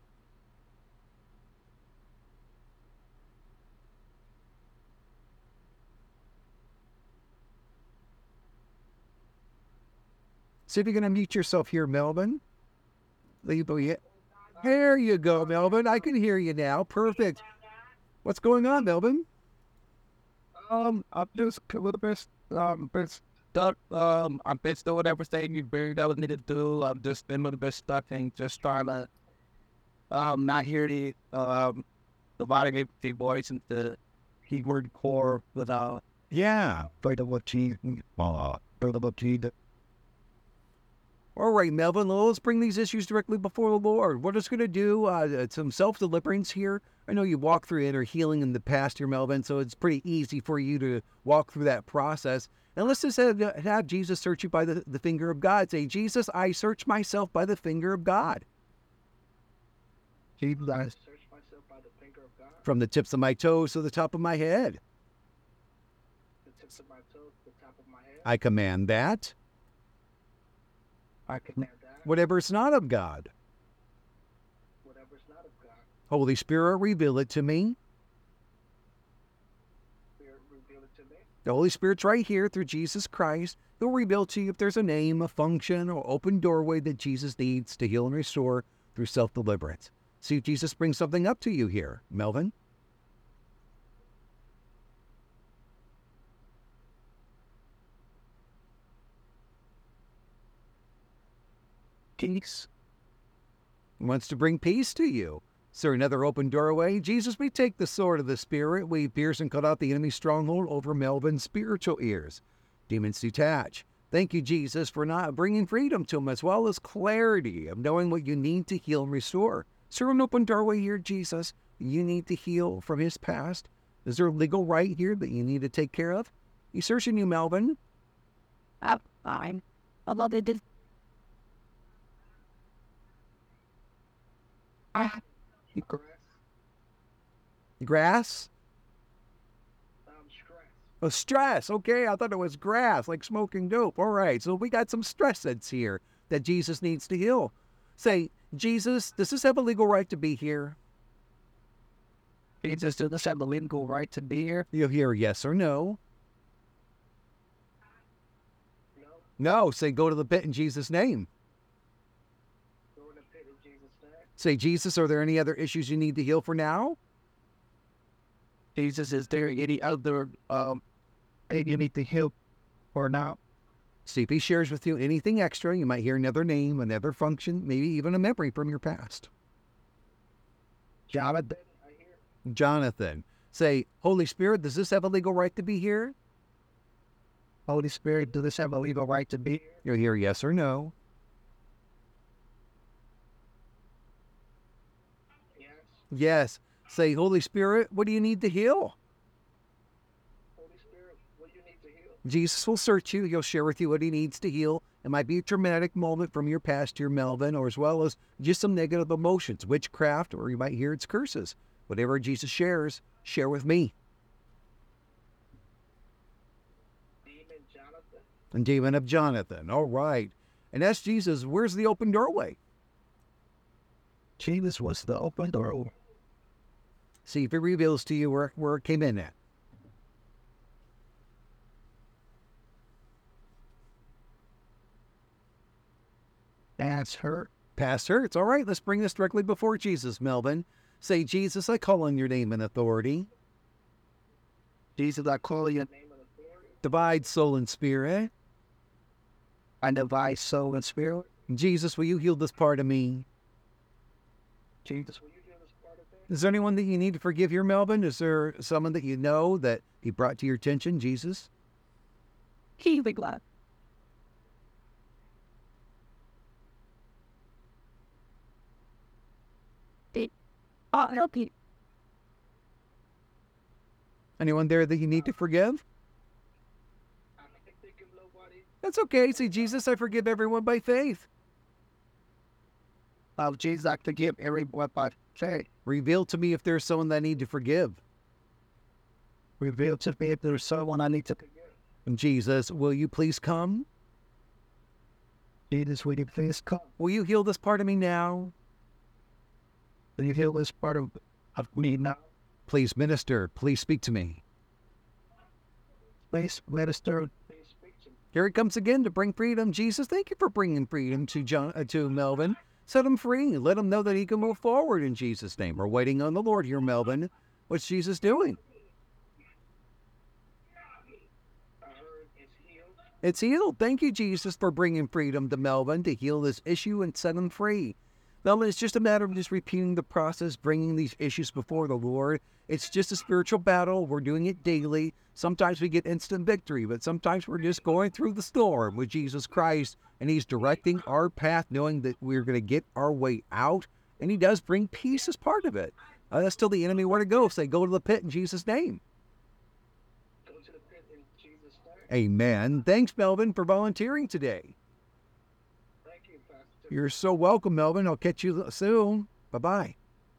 See if you can unmute yourself here, Melvin. There you go, Melvin. I can hear you now. Perfect. What's going on, Melvin? Um, I'm just a little bit, um, bit stuck. Um, I'm bit doing everything you bring that was needed to do. I'm just been a little bit stuck and just trying to, um, not hear the, um, the body of the voice and the keyword core without, Yeah. but what she, uh, but what she, All right, Melvin, well, let's bring these issues directly before the Lord. We're just going to do uh, some self-deliverance here. I know you've walked through inner healing in the past here, Melvin, so it's pretty easy for you to walk through that process. And let's just have, have Jesus search you by the, the finger of God. Say, Jesus, I search myself by the finger of God. Jesus, I Search myself by the finger of God, From the tips of my toes to the top of my head. the tips of my toes, the top of my head. I command that, I can, command that, whatever's not of God, whatever is not of God, Holy Spirit, reveal it to me. Spirit, reveal it to me. The Holy Spirit's right here through Jesus Christ. He'll reveal to you if there's a name, a function, or open doorway that Jesus needs to heal and restore through self-deliverance. See if Jesus brings something up to you here, Melvin. peace. He wants to bring peace to you. Is there another open doorway? Jesus, we take the sword of the Spirit. We pierce and cut out the enemy's stronghold over Melvin's spiritual ears. Demons detach. Thank you, Jesus, for not bringing freedom to him as well as clarity of knowing what you need to heal and restore. Is there an open doorway here, Jesus? You need to heal from his past. Is there a legal right here that you need to take care of? He's searching you, Melvin. I'm fine. Although they did. I Grass, Grass? um, stress. Oh, stress. Okay, I thought it was grass, like smoking dope. All right, so we got some stress that's here that Jesus needs to heal. Say, Jesus, does this have a legal right to be here? Jesus, does this have the legal right to be here? You'll hear yes or no. No, No, say go to the pit in Jesus' name. go in the pit in Jesus' name. Say, Jesus, are there any other issues you need to heal for now? Jesus, is there any other, um, thing you need to heal for now? See if he shares with you anything extra. You might hear another name, another function, maybe even a memory from your past. Jonathan, I hear Jonathan, say, Holy Spirit, does this have a legal right to be here? Holy Spirit, does this have a legal right to be here? You'll hear yes or no. yes. Yes. Say, Holy Spirit, what do you need to heal? Holy Spirit, what you need to heal? Jesus will search you. He'll share with you what he needs to heal. It might be a traumatic moment from your past here, Melvin, or as well as just some negative emotions, witchcraft, or you might hear it's curses. Whatever Jesus shares, share with me. Demon Jonathan, And demon of Jonathan. All right. And ask Jesus, where's the open doorway? Jesus was the open door. See if it reveals to you where, where it came in at. That's her. Pastor, it's all right. Let's bring this directly before Jesus, Melvin. Say, Jesus, I call on your name and authority. Jesus, I call you name of authority. Divide soul and spirit. my divine soul and spirit. Jesus, will you heal this part of me? Jesus, Will you heal this part of me? Is there anyone that you need to forgive here, Melvin? Is there someone that you know that he brought to your attention, Jesus? He be glad. I'll help you. Anyone there that you need to forgive? I can't think of nobody. That's okay. Say, Jesus, I forgive everyone by faith. oh, Jesus, I forgive everyone by faith. Reveal to me if there's someone that I need to forgive. Reveal to me if there's someone I need to forgive. And Jesus, will you please come? Jesus, will you please come? Will you heal this part of me now? Will you heal this part of, of me now? Please minister. Please speak to me. Please minister. Please speak to me. Here it comes again to bring freedom. Jesus, thank you for bringing freedom to John, uh, to Melvin. Set him free. Let him know that he can move forward in Jesus' name. We're waiting on the Lord here, Melvin. What's Jesus doing? It's healed. Thank you, Jesus, for bringing freedom to Melvin to heal this issue and set him free. Melvin, it's just a matter of just repeating the process, bringing these issues before the Lord. It's just a spiritual battle. We're doing it daily. Sometimes we get instant victory, but sometimes we're just going through the storm with Jesus Christ, and he's directing our path, knowing that we're going to get our way out, and he does bring peace as part of it. Uh, that's still the enemy where to go. Say, go to the pit in Jesus' name. Go to the pit in Jesus' name. Amen. Thanks, Melvin, for volunteering today. Thank you, Pastor. You're so welcome, Melvin. I'll catch you soon. Bye-bye.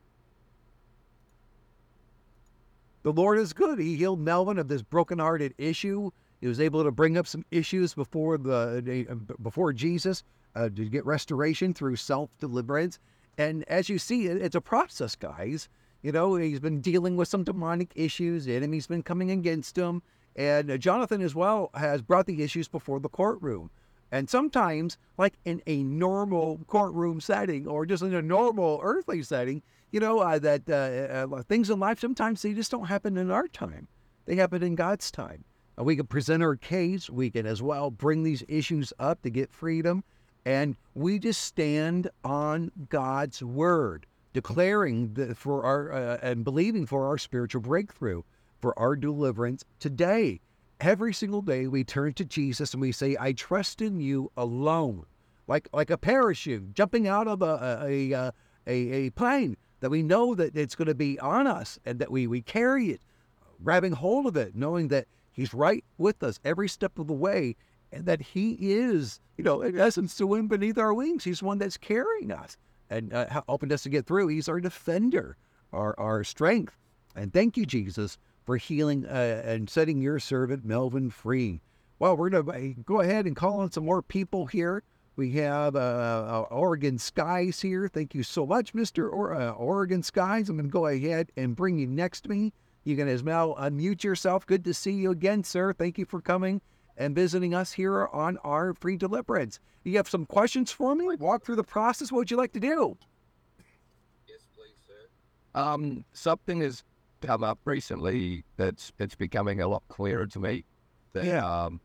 The Lord is good. He healed Melvin of this brokenhearted issue. He was able to bring up some issues before the before Jesus uh, to get restoration through self-deliverance. And as you see, it's a process, guys. You know, he's been dealing with some demonic issues. The enemy's been coming against him. And uh, Jonathan as well has brought the issues before the courtroom. And sometimes, like in a normal courtroom setting or just in a normal earthly setting, you know, uh, that uh, uh, things in life, sometimes they just don't happen in our time. They happen in God's time. Uh, we can present our case. We can as well bring these issues up to get freedom. And we just stand on God's word, declaring the, for our uh, and believing for our spiritual breakthrough, for our deliverance today. Every single day we turn to Jesus and we say, I trust in you alone. Like like a parachute jumping out of a a, a, a, a plane, that we know that it's going to be on us and that we, we carry it, grabbing hold of it, knowing that he's right with us every step of the way, and that he is, you know, in essence, the wind beneath our wings. He's the one that's carrying us and uh, helping us to get through. He's our defender, our, our strength. And thank you, Jesus, for healing uh, and setting your servant Melvin free. Well, we're going to go ahead and call on some more people here. We have uh, uh, Oregon Skies here. Thank you so much, Mister Or- uh, Oregon Skies. I'm going to go ahead and bring you next to me. You can as well unmute yourself. Good to see you again, sir. Thank you for coming and visiting us here on our free deliverance. You have some questions for me? Walk through the process. What would you like to do? Yes, please, sir. Um, something has come up recently that's it's becoming a lot clearer to me. That, Yeah. Um,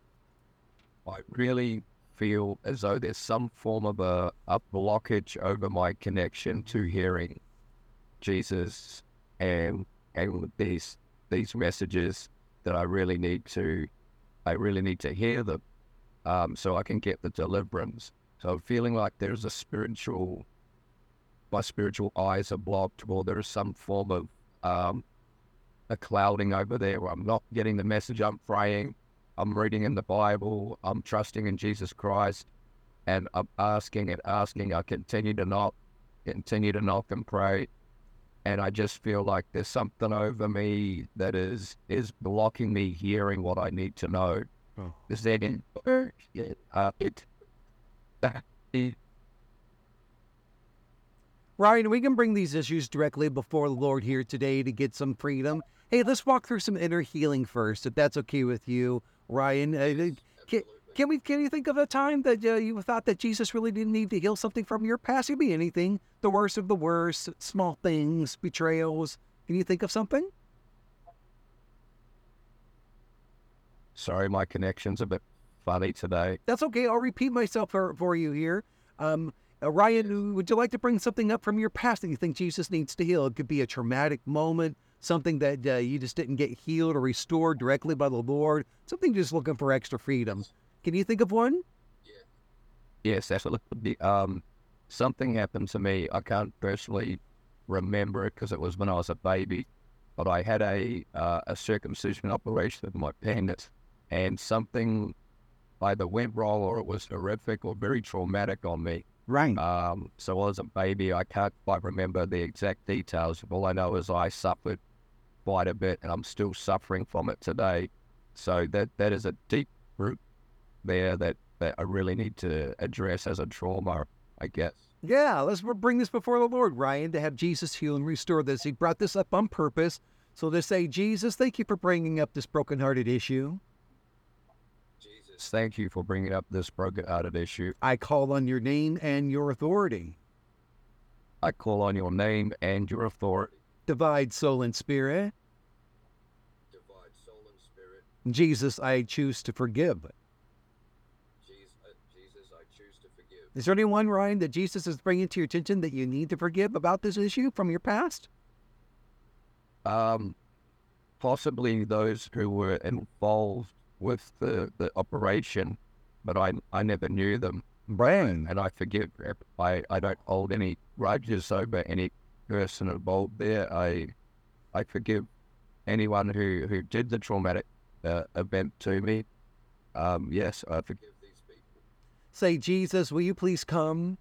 I really feel as though there's some form of a, a blockage over my connection to hearing Jesus and and these these messages that I really need to I really need to hear them, um, so I can get the deliverance. So I'm feeling like there's a spiritual my spiritual eyes are blocked, or there is some form of um, a clouding over there where I'm not getting the message. I'm praying, I'm reading in the Bible, I'm trusting in Jesus Christ, and I'm asking and asking. I continue to knock, continue to knock and pray, and I just feel like there's something over me that is is blocking me hearing what I need to know. Oh. Is that in? Uh, it, it, Ryan, we can bring these issues directly before the Lord here today to get some freedom. Hey, let's walk through some inner healing first, if that's okay with you, Ryan. Uh, can, can we? Can you think of a time that uh, you thought that Jesus really didn't need to heal something from your past? It could be anything, the worst of the worst, small things, betrayals. Can you think of something? Sorry, my connection's a bit funny today. That's okay. I'll repeat myself for, for you here. Um, uh, Ryan, would you like to bring something up from your past that you think Jesus needs to heal? It could be a traumatic moment, something that uh, you just didn't get healed or restored directly by the Lord, something just looking for extra freedom. Can you think of one? Yes, absolutely. Um, something happened to me. I can't personally remember it because it was when I was a baby, but I had a uh, a circumcision operation of my penis, and something either went wrong or it was horrific or very traumatic on me. Right. Um, so as a baby, I can't quite remember the exact details. All I know is I suffered quite a bit, and I'm still suffering from it today. So that that is a deep root there that, that I really need to address as a trauma, I guess. Yeah, let's bring this before the Lord, Ryan, to have Jesus heal and restore this. He brought this up on purpose. So to say, Jesus, thank you for bringing up this brokenhearted issue. Jesus, thank you for bringing up this broken-hearted issue. I call on your name and your authority. I call on your name and your authority. Divide soul and spirit. Divide soul and spirit. Jesus, I choose to forgive. Is there anyone, Ryan, that Jesus is bringing to your attention that you need to forgive about this issue from your past? Um, possibly those who were involved with the, the operation, but I I never knew them. Brian. And I forgive. I, I don't hold any grudges over any person involved there. I I forgive anyone who, who did the traumatic uh, event to me. Um, yes, I forgive these people. Say, Jesus, will you please come?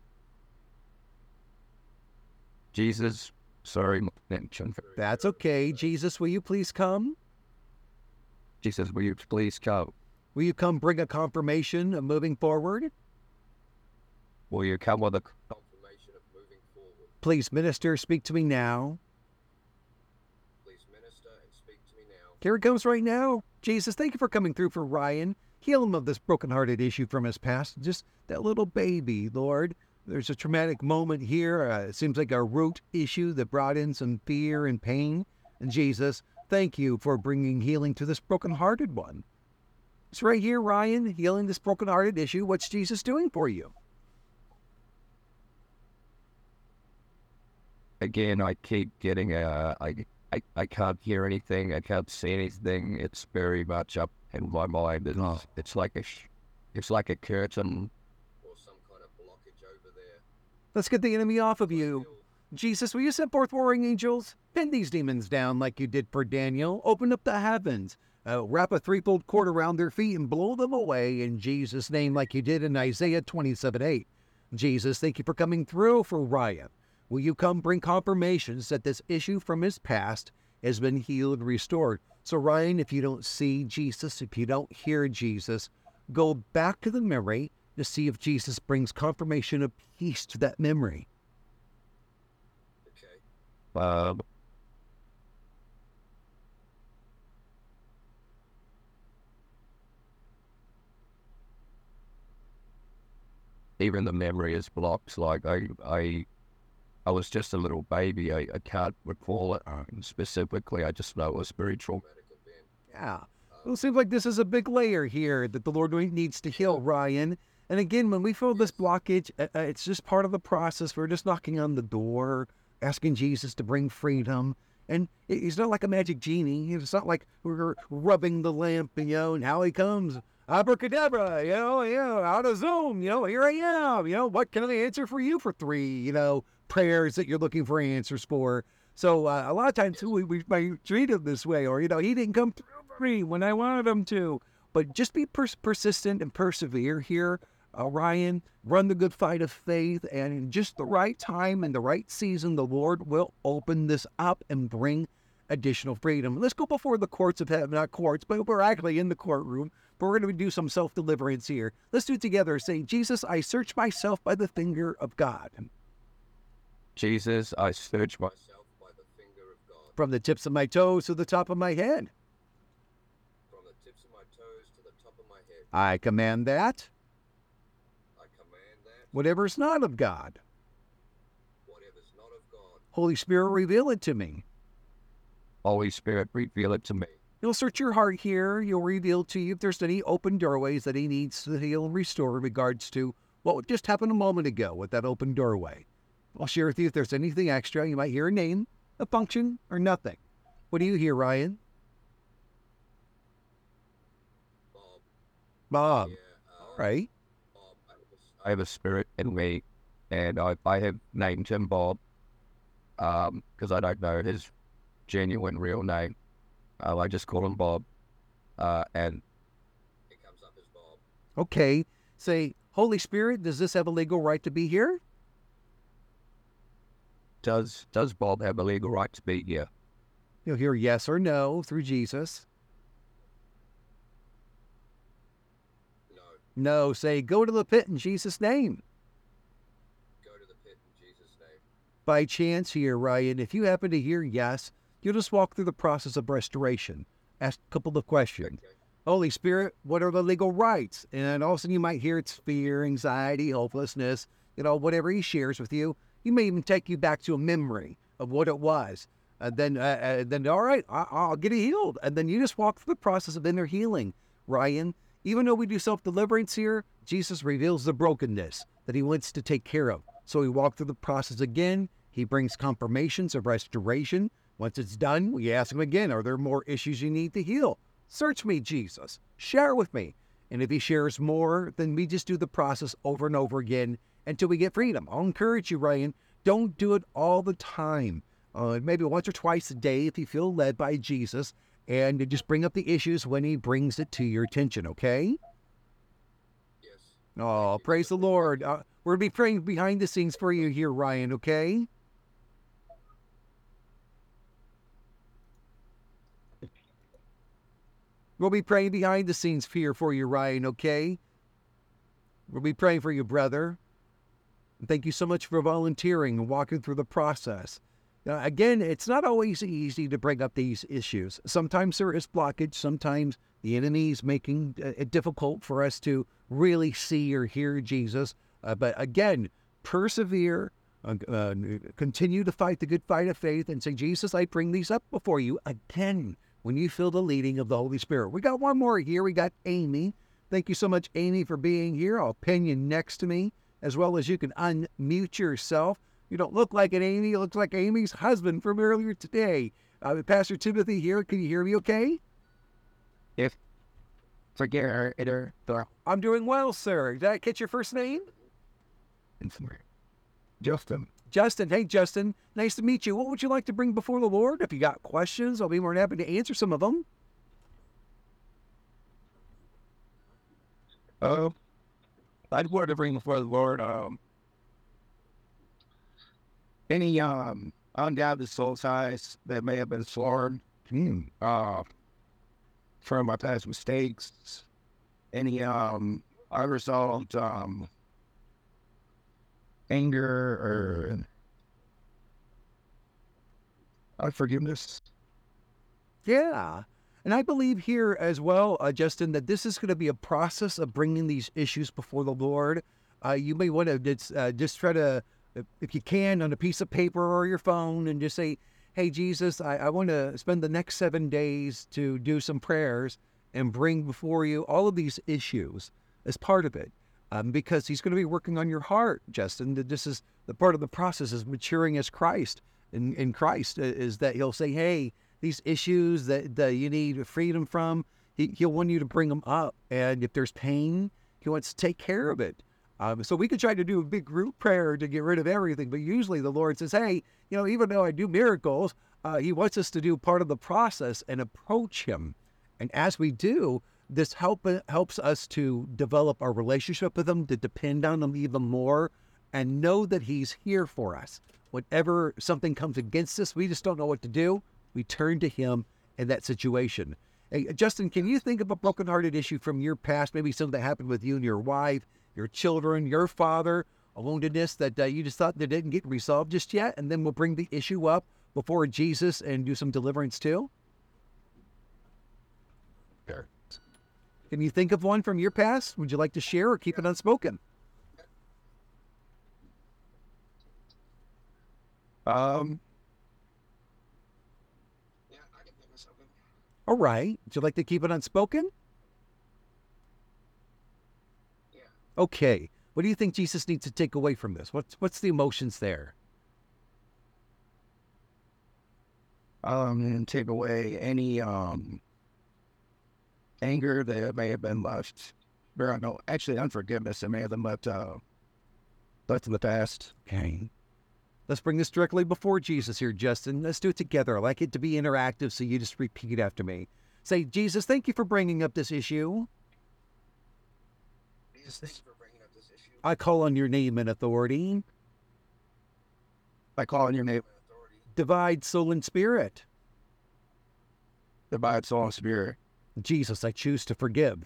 Jesus, sorry, my mention. That's okay. Jesus, will you please come? Jesus, will you please come? Will you come bring a confirmation of moving forward? Will you come with a confirmation of moving forward? Please, minister, speak to me now. Please minister and speak to me now. Here it comes right now. Jesus, thank you for coming through for Ryan. Heal him of this brokenhearted issue from his past. Just that little baby, Lord. There's a traumatic moment here. Uh, it seems like a root issue that brought in some fear and pain. And Jesus, thank you for bringing healing to this brokenhearted one. It's right here, Ryan, healing this brokenhearted issue. What's Jesus doing for you? Again, I keep getting a, I, I, I can't hear anything. I can't see anything. It's very much up in my mind. It's, Oh. it's like a, sh- it's like a curtain or some kind of blockage over there. Let's get the enemy off of you. Jesus, will you send forth warring angels? Pin these demons down like you did for Daniel. Open up the heavens. Uh, wrap a threefold cord around their feet and blow them away in Jesus' name like you did in Isaiah twenty-seven eight. Jesus, thank you for coming through for Ryan. Will you come bring confirmations that this issue from his past has been healed and restored? So Ryan, if you don't see Jesus, if you don't hear Jesus, go back to the memory to see if Jesus brings confirmation of peace to that memory. Okay. Um, even the memory is blocked. Like I, I, I was just a little baby. I, I can't recall it specifically. I just know it was a very traumatic event. Yeah. Well, it seems like this is a big layer here that the Lord needs to heal, Ryan. And again, when we feel this blockage, uh, uh, it's just part of the process. We're just knocking on the door, asking Jesus to bring freedom. And it- he's not like a magic genie. It's not like we're rubbing the lamp, you know, and how he comes. Abracadabra, you know, yeah, out of Zoom, you know, here I am, you know, what can I answer for you for three, you know, prayers that you're looking for answers for. So uh, a lot of times we, we might treat him this way, or, you know, he didn't come through for me when I wanted him to. But just be pers- persistent and persevere here, uh, Ryan. Run the good fight of faith, and in just the right time and the right season, the Lord will open this up and bring additional freedom. Let's go before the courts of heaven, not courts, but we're actually in the courtroom. But we're going to do some self-deliverance here. Let's do it together. Say, Jesus, I search myself by the finger of God. Jesus, I search myself by the finger of God. From the tips of my toes to the top of my head. From the tips of my toes to the top of my head. I command that. I command that Whatever's not of God, whatever's not of God, Holy Spirit, reveal it to me. Holy Spirit, reveal it to me. He'll search your heart here. He'll reveal to you if there's any open doorways that he needs to heal and restore in regards to what just happened a moment ago with that open doorway. I'll share with you if there's anything extra. You might hear a name, a function, or nothing. What do you hear, Ryan? Bob. Bob. Yeah, uh, All right. Bob, I have a- I have a spirit in me, and I, I have named him Bob, um, because I don't know his genuine real name. Uh, I just call him Bob, uh, and he comes up as Bob. Okay. Say, Holy Spirit, does this have a legal right to be here? Does does Bob have a legal right to be here? You'll hear yes or no through Jesus. No. No, say, go to the pit in Jesus' name. Go to the pit in Jesus' name. By chance here, Ryan, if you happen to hear yes, you'll just walk through the process of restoration. Ask a couple of questions. Okay. Holy Spirit, what are the legal rights? And all of a sudden you might hear it's fear, anxiety, hopelessness, you know, whatever he shares with you. He may even take you back to a memory of what it was. And then, uh, uh, then all right, I- I'll get it healed. And then you just walk through the process of inner healing, Ryan. Even though we do self-deliverance here, Jesus reveals the brokenness that he wants to take care of. So we walk through the process again. He brings confirmations of restoration. Once it's done, we ask him again, are there more issues you need to heal? Search me, Jesus. Share with me. And if he shares more, then we just do the process over and over again until we get freedom. I'll encourage you, Ryan, don't do it all the time. Uh, maybe once or twice a day if you feel led by Jesus, and just bring up the issues when he brings it to your attention, okay? Yes. Oh, praise the Lord. Uh, we're going to be praying behind the scenes for you here, Ryan, okay? We'll be praying behind the scenes here for you, Ryan, okay? We'll be praying for you, brother. Thank you so much for volunteering and walking through the process. Now, again, it's not always easy to bring up these issues. Sometimes there is blockage. Sometimes the enemy is making it difficult for us to really see or hear Jesus. Uh, but again, persevere, uh, uh, continue to fight the good fight of faith and say, Jesus, I bring these up before you again when you feel the leading of the Holy Spirit. We got one more here. We got Amy. Thank you so much, Amy, for being here. I'll pin you next to me, as well as you can unmute yourself. You don't look like an Amy. You look like Amy's husband from earlier today. Uh, Pastor Timothy here. Can you hear me okay? If forget her, it her, I'm doing well, sir. Did I catch your first name? Justin. Justin. Hey, Justin. Nice to meet you. What would you like to bring before the Lord? If you got questions, I'll be more than happy to answer some of them. Uh, I'd want to bring before the Lord um, any um, undoubted soul ties that may have been slaughtered uh, from my past mistakes, any um, unresolved um, anger or unforgiveness. Yeah. And I believe here as well, uh, Justin, that this is going to be a process of bringing these issues before the Lord. Uh, you may want to just, uh, just try to, if you can, on a piece of paper or your phone, and just say, hey, Jesus, I, I want to spend the next seven days to do some prayers and bring before you all of these issues as part of it. Um, because he's going to be working on your heart, Justin. That this is the part of the process is maturing as Christ. In, in Christ uh, is that he'll say, hey, these issues that, that you need freedom from, he, he'll want you to bring them up. And if there's pain, he wants to take care of it. Um, so we could try to do a big group prayer to get rid of everything. But usually the Lord says, hey, you know, even though I do miracles, uh, he wants us to do part of the process and approach him. And as we do, this help, helps us to develop our relationship with him, to depend on him even more, and know that he's here for us. Whenever something comes against us, we just don't know what to do. We turn to him in that situation. Hey, Justin, can you think of a brokenhearted issue from your past, maybe something that happened with you and your wife, your children, your father, a woundedness that uh, you just thought that didn't get resolved just yet, and then we'll bring the issue up before Jesus and do some deliverance too? Sure. Can you think of one from your past? Would you like to share or keep it unspoken? Um, Yeah, I can think of something. All right. Would you like to keep it unspoken? Yeah. Okay. What do you think Jesus needs to take away from this? What's what's the emotions there? um, and take away any um anger that may have been left. Or no, actually unforgiveness that may have been left uh left in the past. Okay. Let's bring this directly before Jesus here, Justin. Let's do it together. I like it to be interactive, so you just repeat after me. Say, Jesus, thank you for bringing up this issue. Jesus, thank you for bringing up this issue. I call on your name and authority. By calling your name, Authority. Divide soul and spirit. divide soul and spirit. Jesus, I choose to forgive.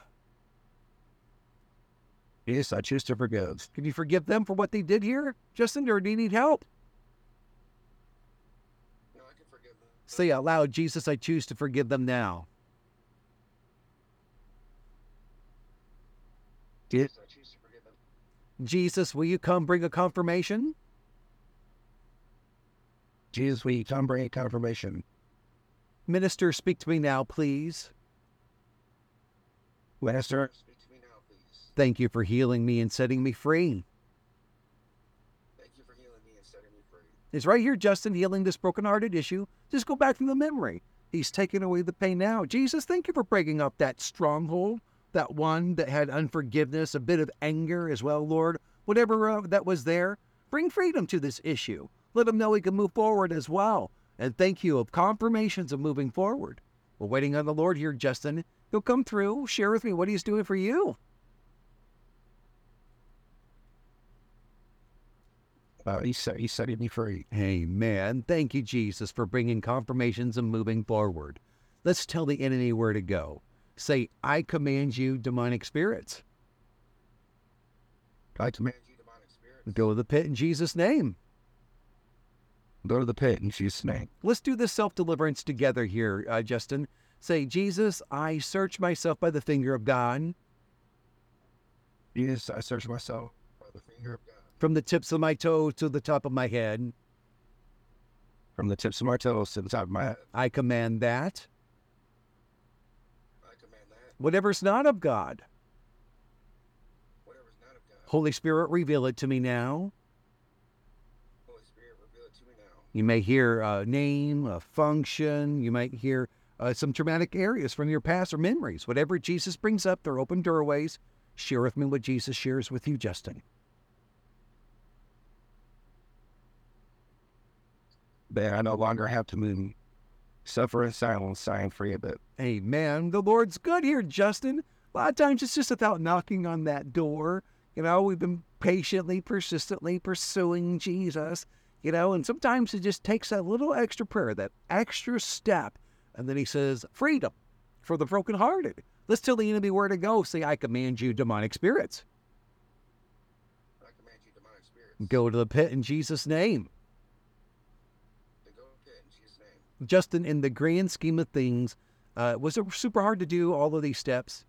Yes, I choose to forgive. Can you forgive them for what they did here, Justin, or do you need help? No, I can forgive them. Say out loud, Jesus, I choose to forgive them now. Yes, I choose to forgive them. Jesus, will you come bring a confirmation? Jesus, will you come bring confirmation? Minister, speak to me now, please. Master, Speak to me now, please. Thank you for healing me and setting me free. Thank you for healing me and setting me free. It's right here, Justin, healing this brokenhearted issue. Just go back to the memory. He's taking away the pain now. Jesus, thank you for breaking up that stronghold, that one that had unforgiveness, a bit of anger as well, Lord. Whatever uh, that was there, bring freedom to this issue. Let him know he can move forward as well. And thank you of confirmations of moving forward. We're waiting on the Lord here, Justin. He'll come through, share with me what he's doing for you. Uh, he set, he setting me free. Amen. Thank you, Jesus, for bringing confirmations and moving forward. Let's tell the enemy where to go. Say, I command you, demonic spirits. I command you, demonic spirits. Go to the pit in Jesus' name. Go to the pit in Jesus' name. Let's do this self-deliverance together here, uh, Justin. Say, Jesus, I search myself by the finger of God. Jesus, I search myself by the finger of God. From the tips of my toes to the top of my head. From the tips of my toes to the top of my head. I command that. I command that. Whatever's not of God. Whatever's not of God. Holy Spirit, reveal it to me now. Holy Spirit, reveal it to me now. You may hear a name, a function. You might hear uh, some traumatic areas from your past or memories. Whatever Jesus brings up, they're open doorways. Share with me what Jesus shares with you, Justin. That I no longer have to move. Suffer in silence, I am free of it. Amen. The Lord's good here, Justin. A lot of times it's just about knocking on that door. You know, we've been patiently, persistently pursuing Jesus, you know, and sometimes it just takes that little extra prayer, that extra step. And then he says, freedom for the brokenhearted. Let's tell the enemy where to go. Say, I command you, demonic spirits. I command you, demonic spirits. Go to the pit in Jesus' name. To go to the pit in Jesus' name. Justin, in the grand scheme of things, uh, was it super hard to do all of these steps?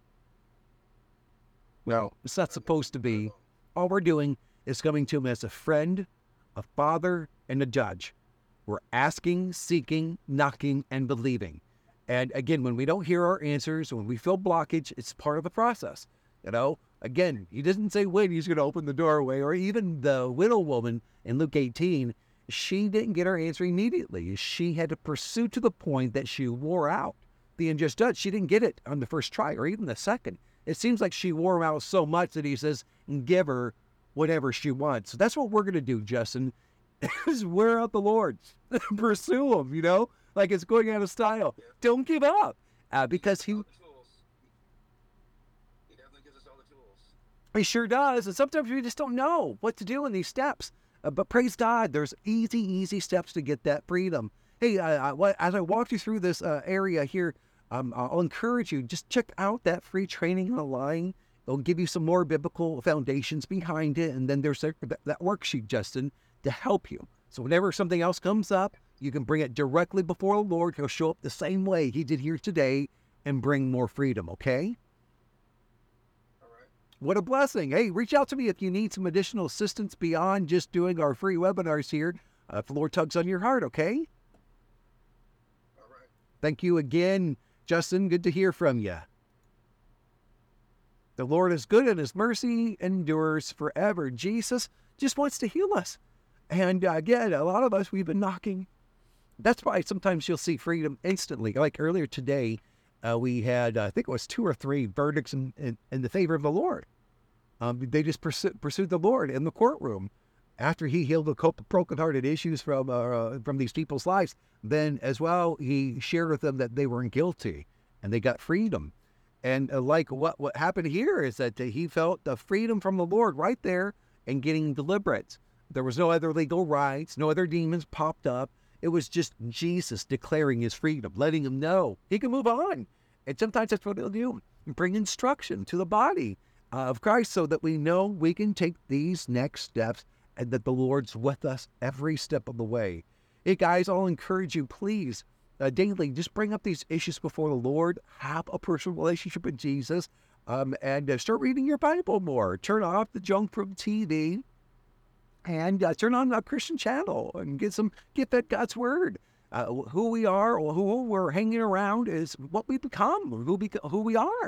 Well, It's not supposed to be. All we're doing is coming to him as a friend, a father, and a judge. We're asking, seeking, knocking, and believing. And again, when we don't hear our answers, when we feel blockage, it's part of the process. You know, again, he doesn't say when he's going to open the doorway, or even the widow woman in Luke eighteen, she didn't get her answer immediately. She had to pursue to the point that she wore out the unjust judge. She didn't get it on the first try or even the second. It seems like she wore him out so much that he says, give her whatever she wants. So that's what we're going to do, Justin, is wear out the Lord. Pursue him, you know, like it's going out of style. Don't give up, uh, because he, All the tools. He definitely gives us all the tools. he sure does. And sometimes we just don't know what to do in these steps. Uh, but praise God, there's easy, easy steps to get that freedom. Hey, uh, I, as I walk you through this uh, area here, um, I'll encourage you, just check out that free training online. It'll give you some more biblical foundations behind it. And then there's that, that worksheet, Justin, to help you. So whenever something else comes up, you can bring it directly before the Lord. He'll show up the same way he did here today and bring more freedom, okay? All right. What a blessing. Hey, reach out to me if you need some additional assistance beyond just doing our free webinars here. Uh, if the Lord tugs on your heart, okay? All right. Thank you again, Justin. Good to hear from you. The Lord is good and his mercy endures forever. Jesus just wants to heal us. And uh, again, a lot of us, we've been knocking. That's why sometimes you'll see freedom instantly. Like earlier today, uh, we had, uh, I think it was two or three verdicts in, in, in the favor of the Lord. Um, they just pursu- pursued the Lord in the courtroom. After he healed the co- brokenhearted issues from uh, from these people's lives, then as well, he shared with them that they weren't guilty and they got freedom. And uh, like what, what happened here is that uh, he felt the freedom from the Lord right there and getting deliverance. There was no other legal rights, no other demons popped up. It was just Jesus declaring his freedom, letting him know he can move on. And sometimes that's what he'll do, bring instruction to the body of Christ so that we know we can take these next steps and that the Lord's with us every step of the way. Hey guys, I'll encourage you, please, uh, daily, just bring up these issues before the Lord, have a personal relationship with Jesus, um, and uh, start reading your Bible more. Turn off the junk from T V. And uh, turn on a Christian channel and get some, get that God's word. Uh, who we are or who we're hanging around is what we become, who, beca- who we are.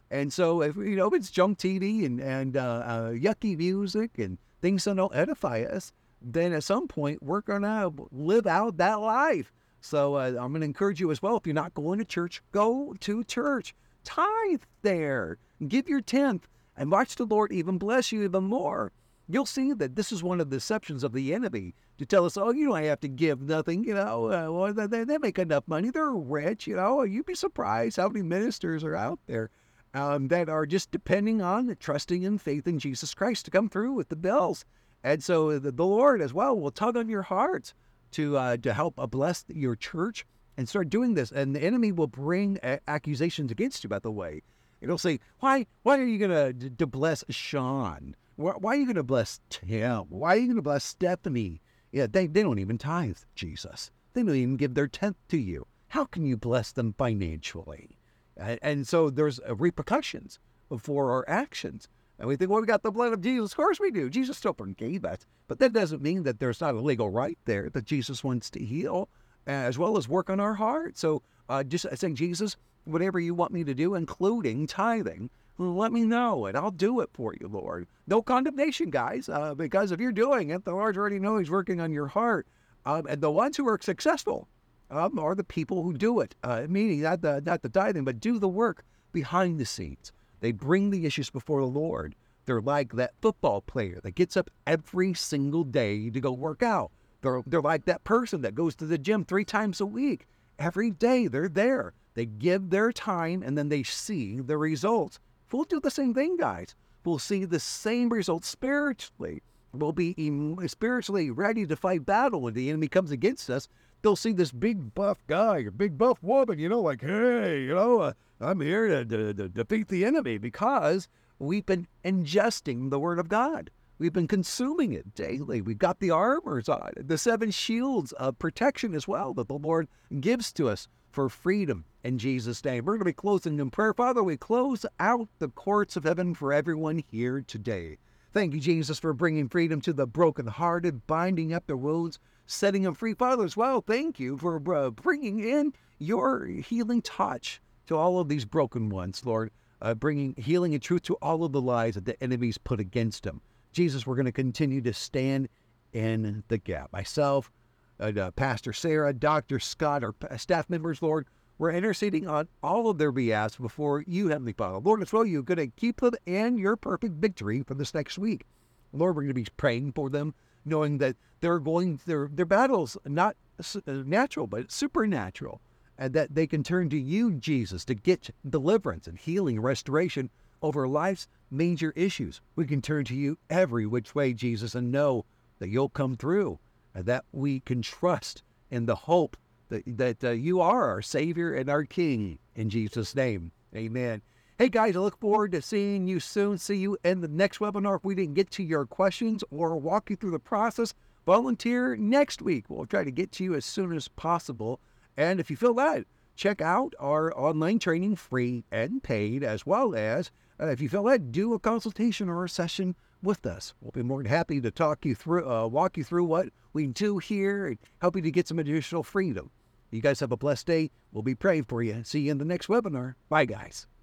And so, if you know, if it's junk T V and, and uh, uh, yucky music and things that don't edify us, then at some point we're going to live out that life. So uh, I'm going to encourage you as well. If you're not going to church, go to church. Tithe there. Give your tenth and watch the Lord even bless you even more. You'll see that this is one of the deceptions of the enemy to tell us, oh, you don't have to give nothing, you know, uh, well, they, they make enough money. They're rich, you know. You'd be surprised how many ministers are out there um, that are just depending on trusting in faith in Jesus Christ to come through with the bills. And so the, the Lord as well will tug on your heart to uh, to help uh, bless your church and start doing this. And the enemy will bring a- accusations against you, by the way. It'll say, why, why are you going to to bless Sean? Why, why are you going to bless Tim? Why are you going to bless Stephanie? Yeah, they, they don't even tithe, Jesus. They don't even give their tenth to you. How can you bless them financially? And, and so there's uh, repercussions for our actions. And we think, well, we got the blood of Jesus. Of course we do. Jesus still forgave us. But that doesn't mean that there's not a legal right there that Jesus wants to heal, as well as work on our heart. So uh, just saying, Jesus, whatever you want me to do, including tithing, let me know, and I'll do it for you, Lord. No condemnation, guys, uh, because if you're doing it, the Lord already knows He's working on your heart. Um, and the ones who are successful um, are the people who do it, uh, meaning not the, not the tithing, but do the work behind the scenes. They bring the issues before the Lord. They're like that football player that gets up every single day to go work out. They're, they're like that person that goes to the gym three times a week. Every day they're there. They give their time and then they see the results. We'll do the same thing, guys. We'll see the same results spiritually. We'll be spiritually ready to fight battle when the enemy comes against us. They'll see this big buff guy or big buff woman, you know, like, hey, you know, uh, I'm here to, to, to defeat the enemy because we've been ingesting the Word of God. We've been consuming it daily. We've got the armors on, the seven shields of protection as well that the Lord gives to us for freedom in Jesus' name. We're going to be closing in prayer. Father, we close out the courts of heaven for everyone here today. Thank you, Jesus, for bringing freedom to the brokenhearted, binding up their wounds, setting them free. Father, as well, thank you for uh, bringing in your healing touch to all of these broken ones, Lord, uh, bringing healing and truth to all of the lies that the enemies put against them. Jesus, we're going to continue to stand in the gap. Myself, uh, uh, Pastor Sarah, Doctor Scott, our staff members, Lord, we're interceding on all of their behalves before you, Heavenly Father. Lord, as well, you're going to keep them in your perfect victory for this next week. Lord, we're going to be praying for them, knowing that they're going, their their battles, not natural, but supernatural, and that they can turn to you, Jesus, to get deliverance and healing and restoration over life's major issues. We can turn to you every which way, Jesus, and know that you'll come through, and that we can trust in the hope that, that uh, you are our Savior and our King. In Jesus' name, amen. Hey, guys, I look forward to seeing you soon. See you in the next webinar. If we didn't get to your questions or walk you through the process, volunteer next week. We'll try to get to you as soon as possible. And if you feel that, check out our online training, free and paid, as well as, uh, if you feel that, do a consultation or a session with us. We'll be more than happy to talk you through, uh, walk you through what we do here and help you to get some additional freedom. You guys have a blessed day. We'll be praying for you. See you in the next webinar. Bye, guys.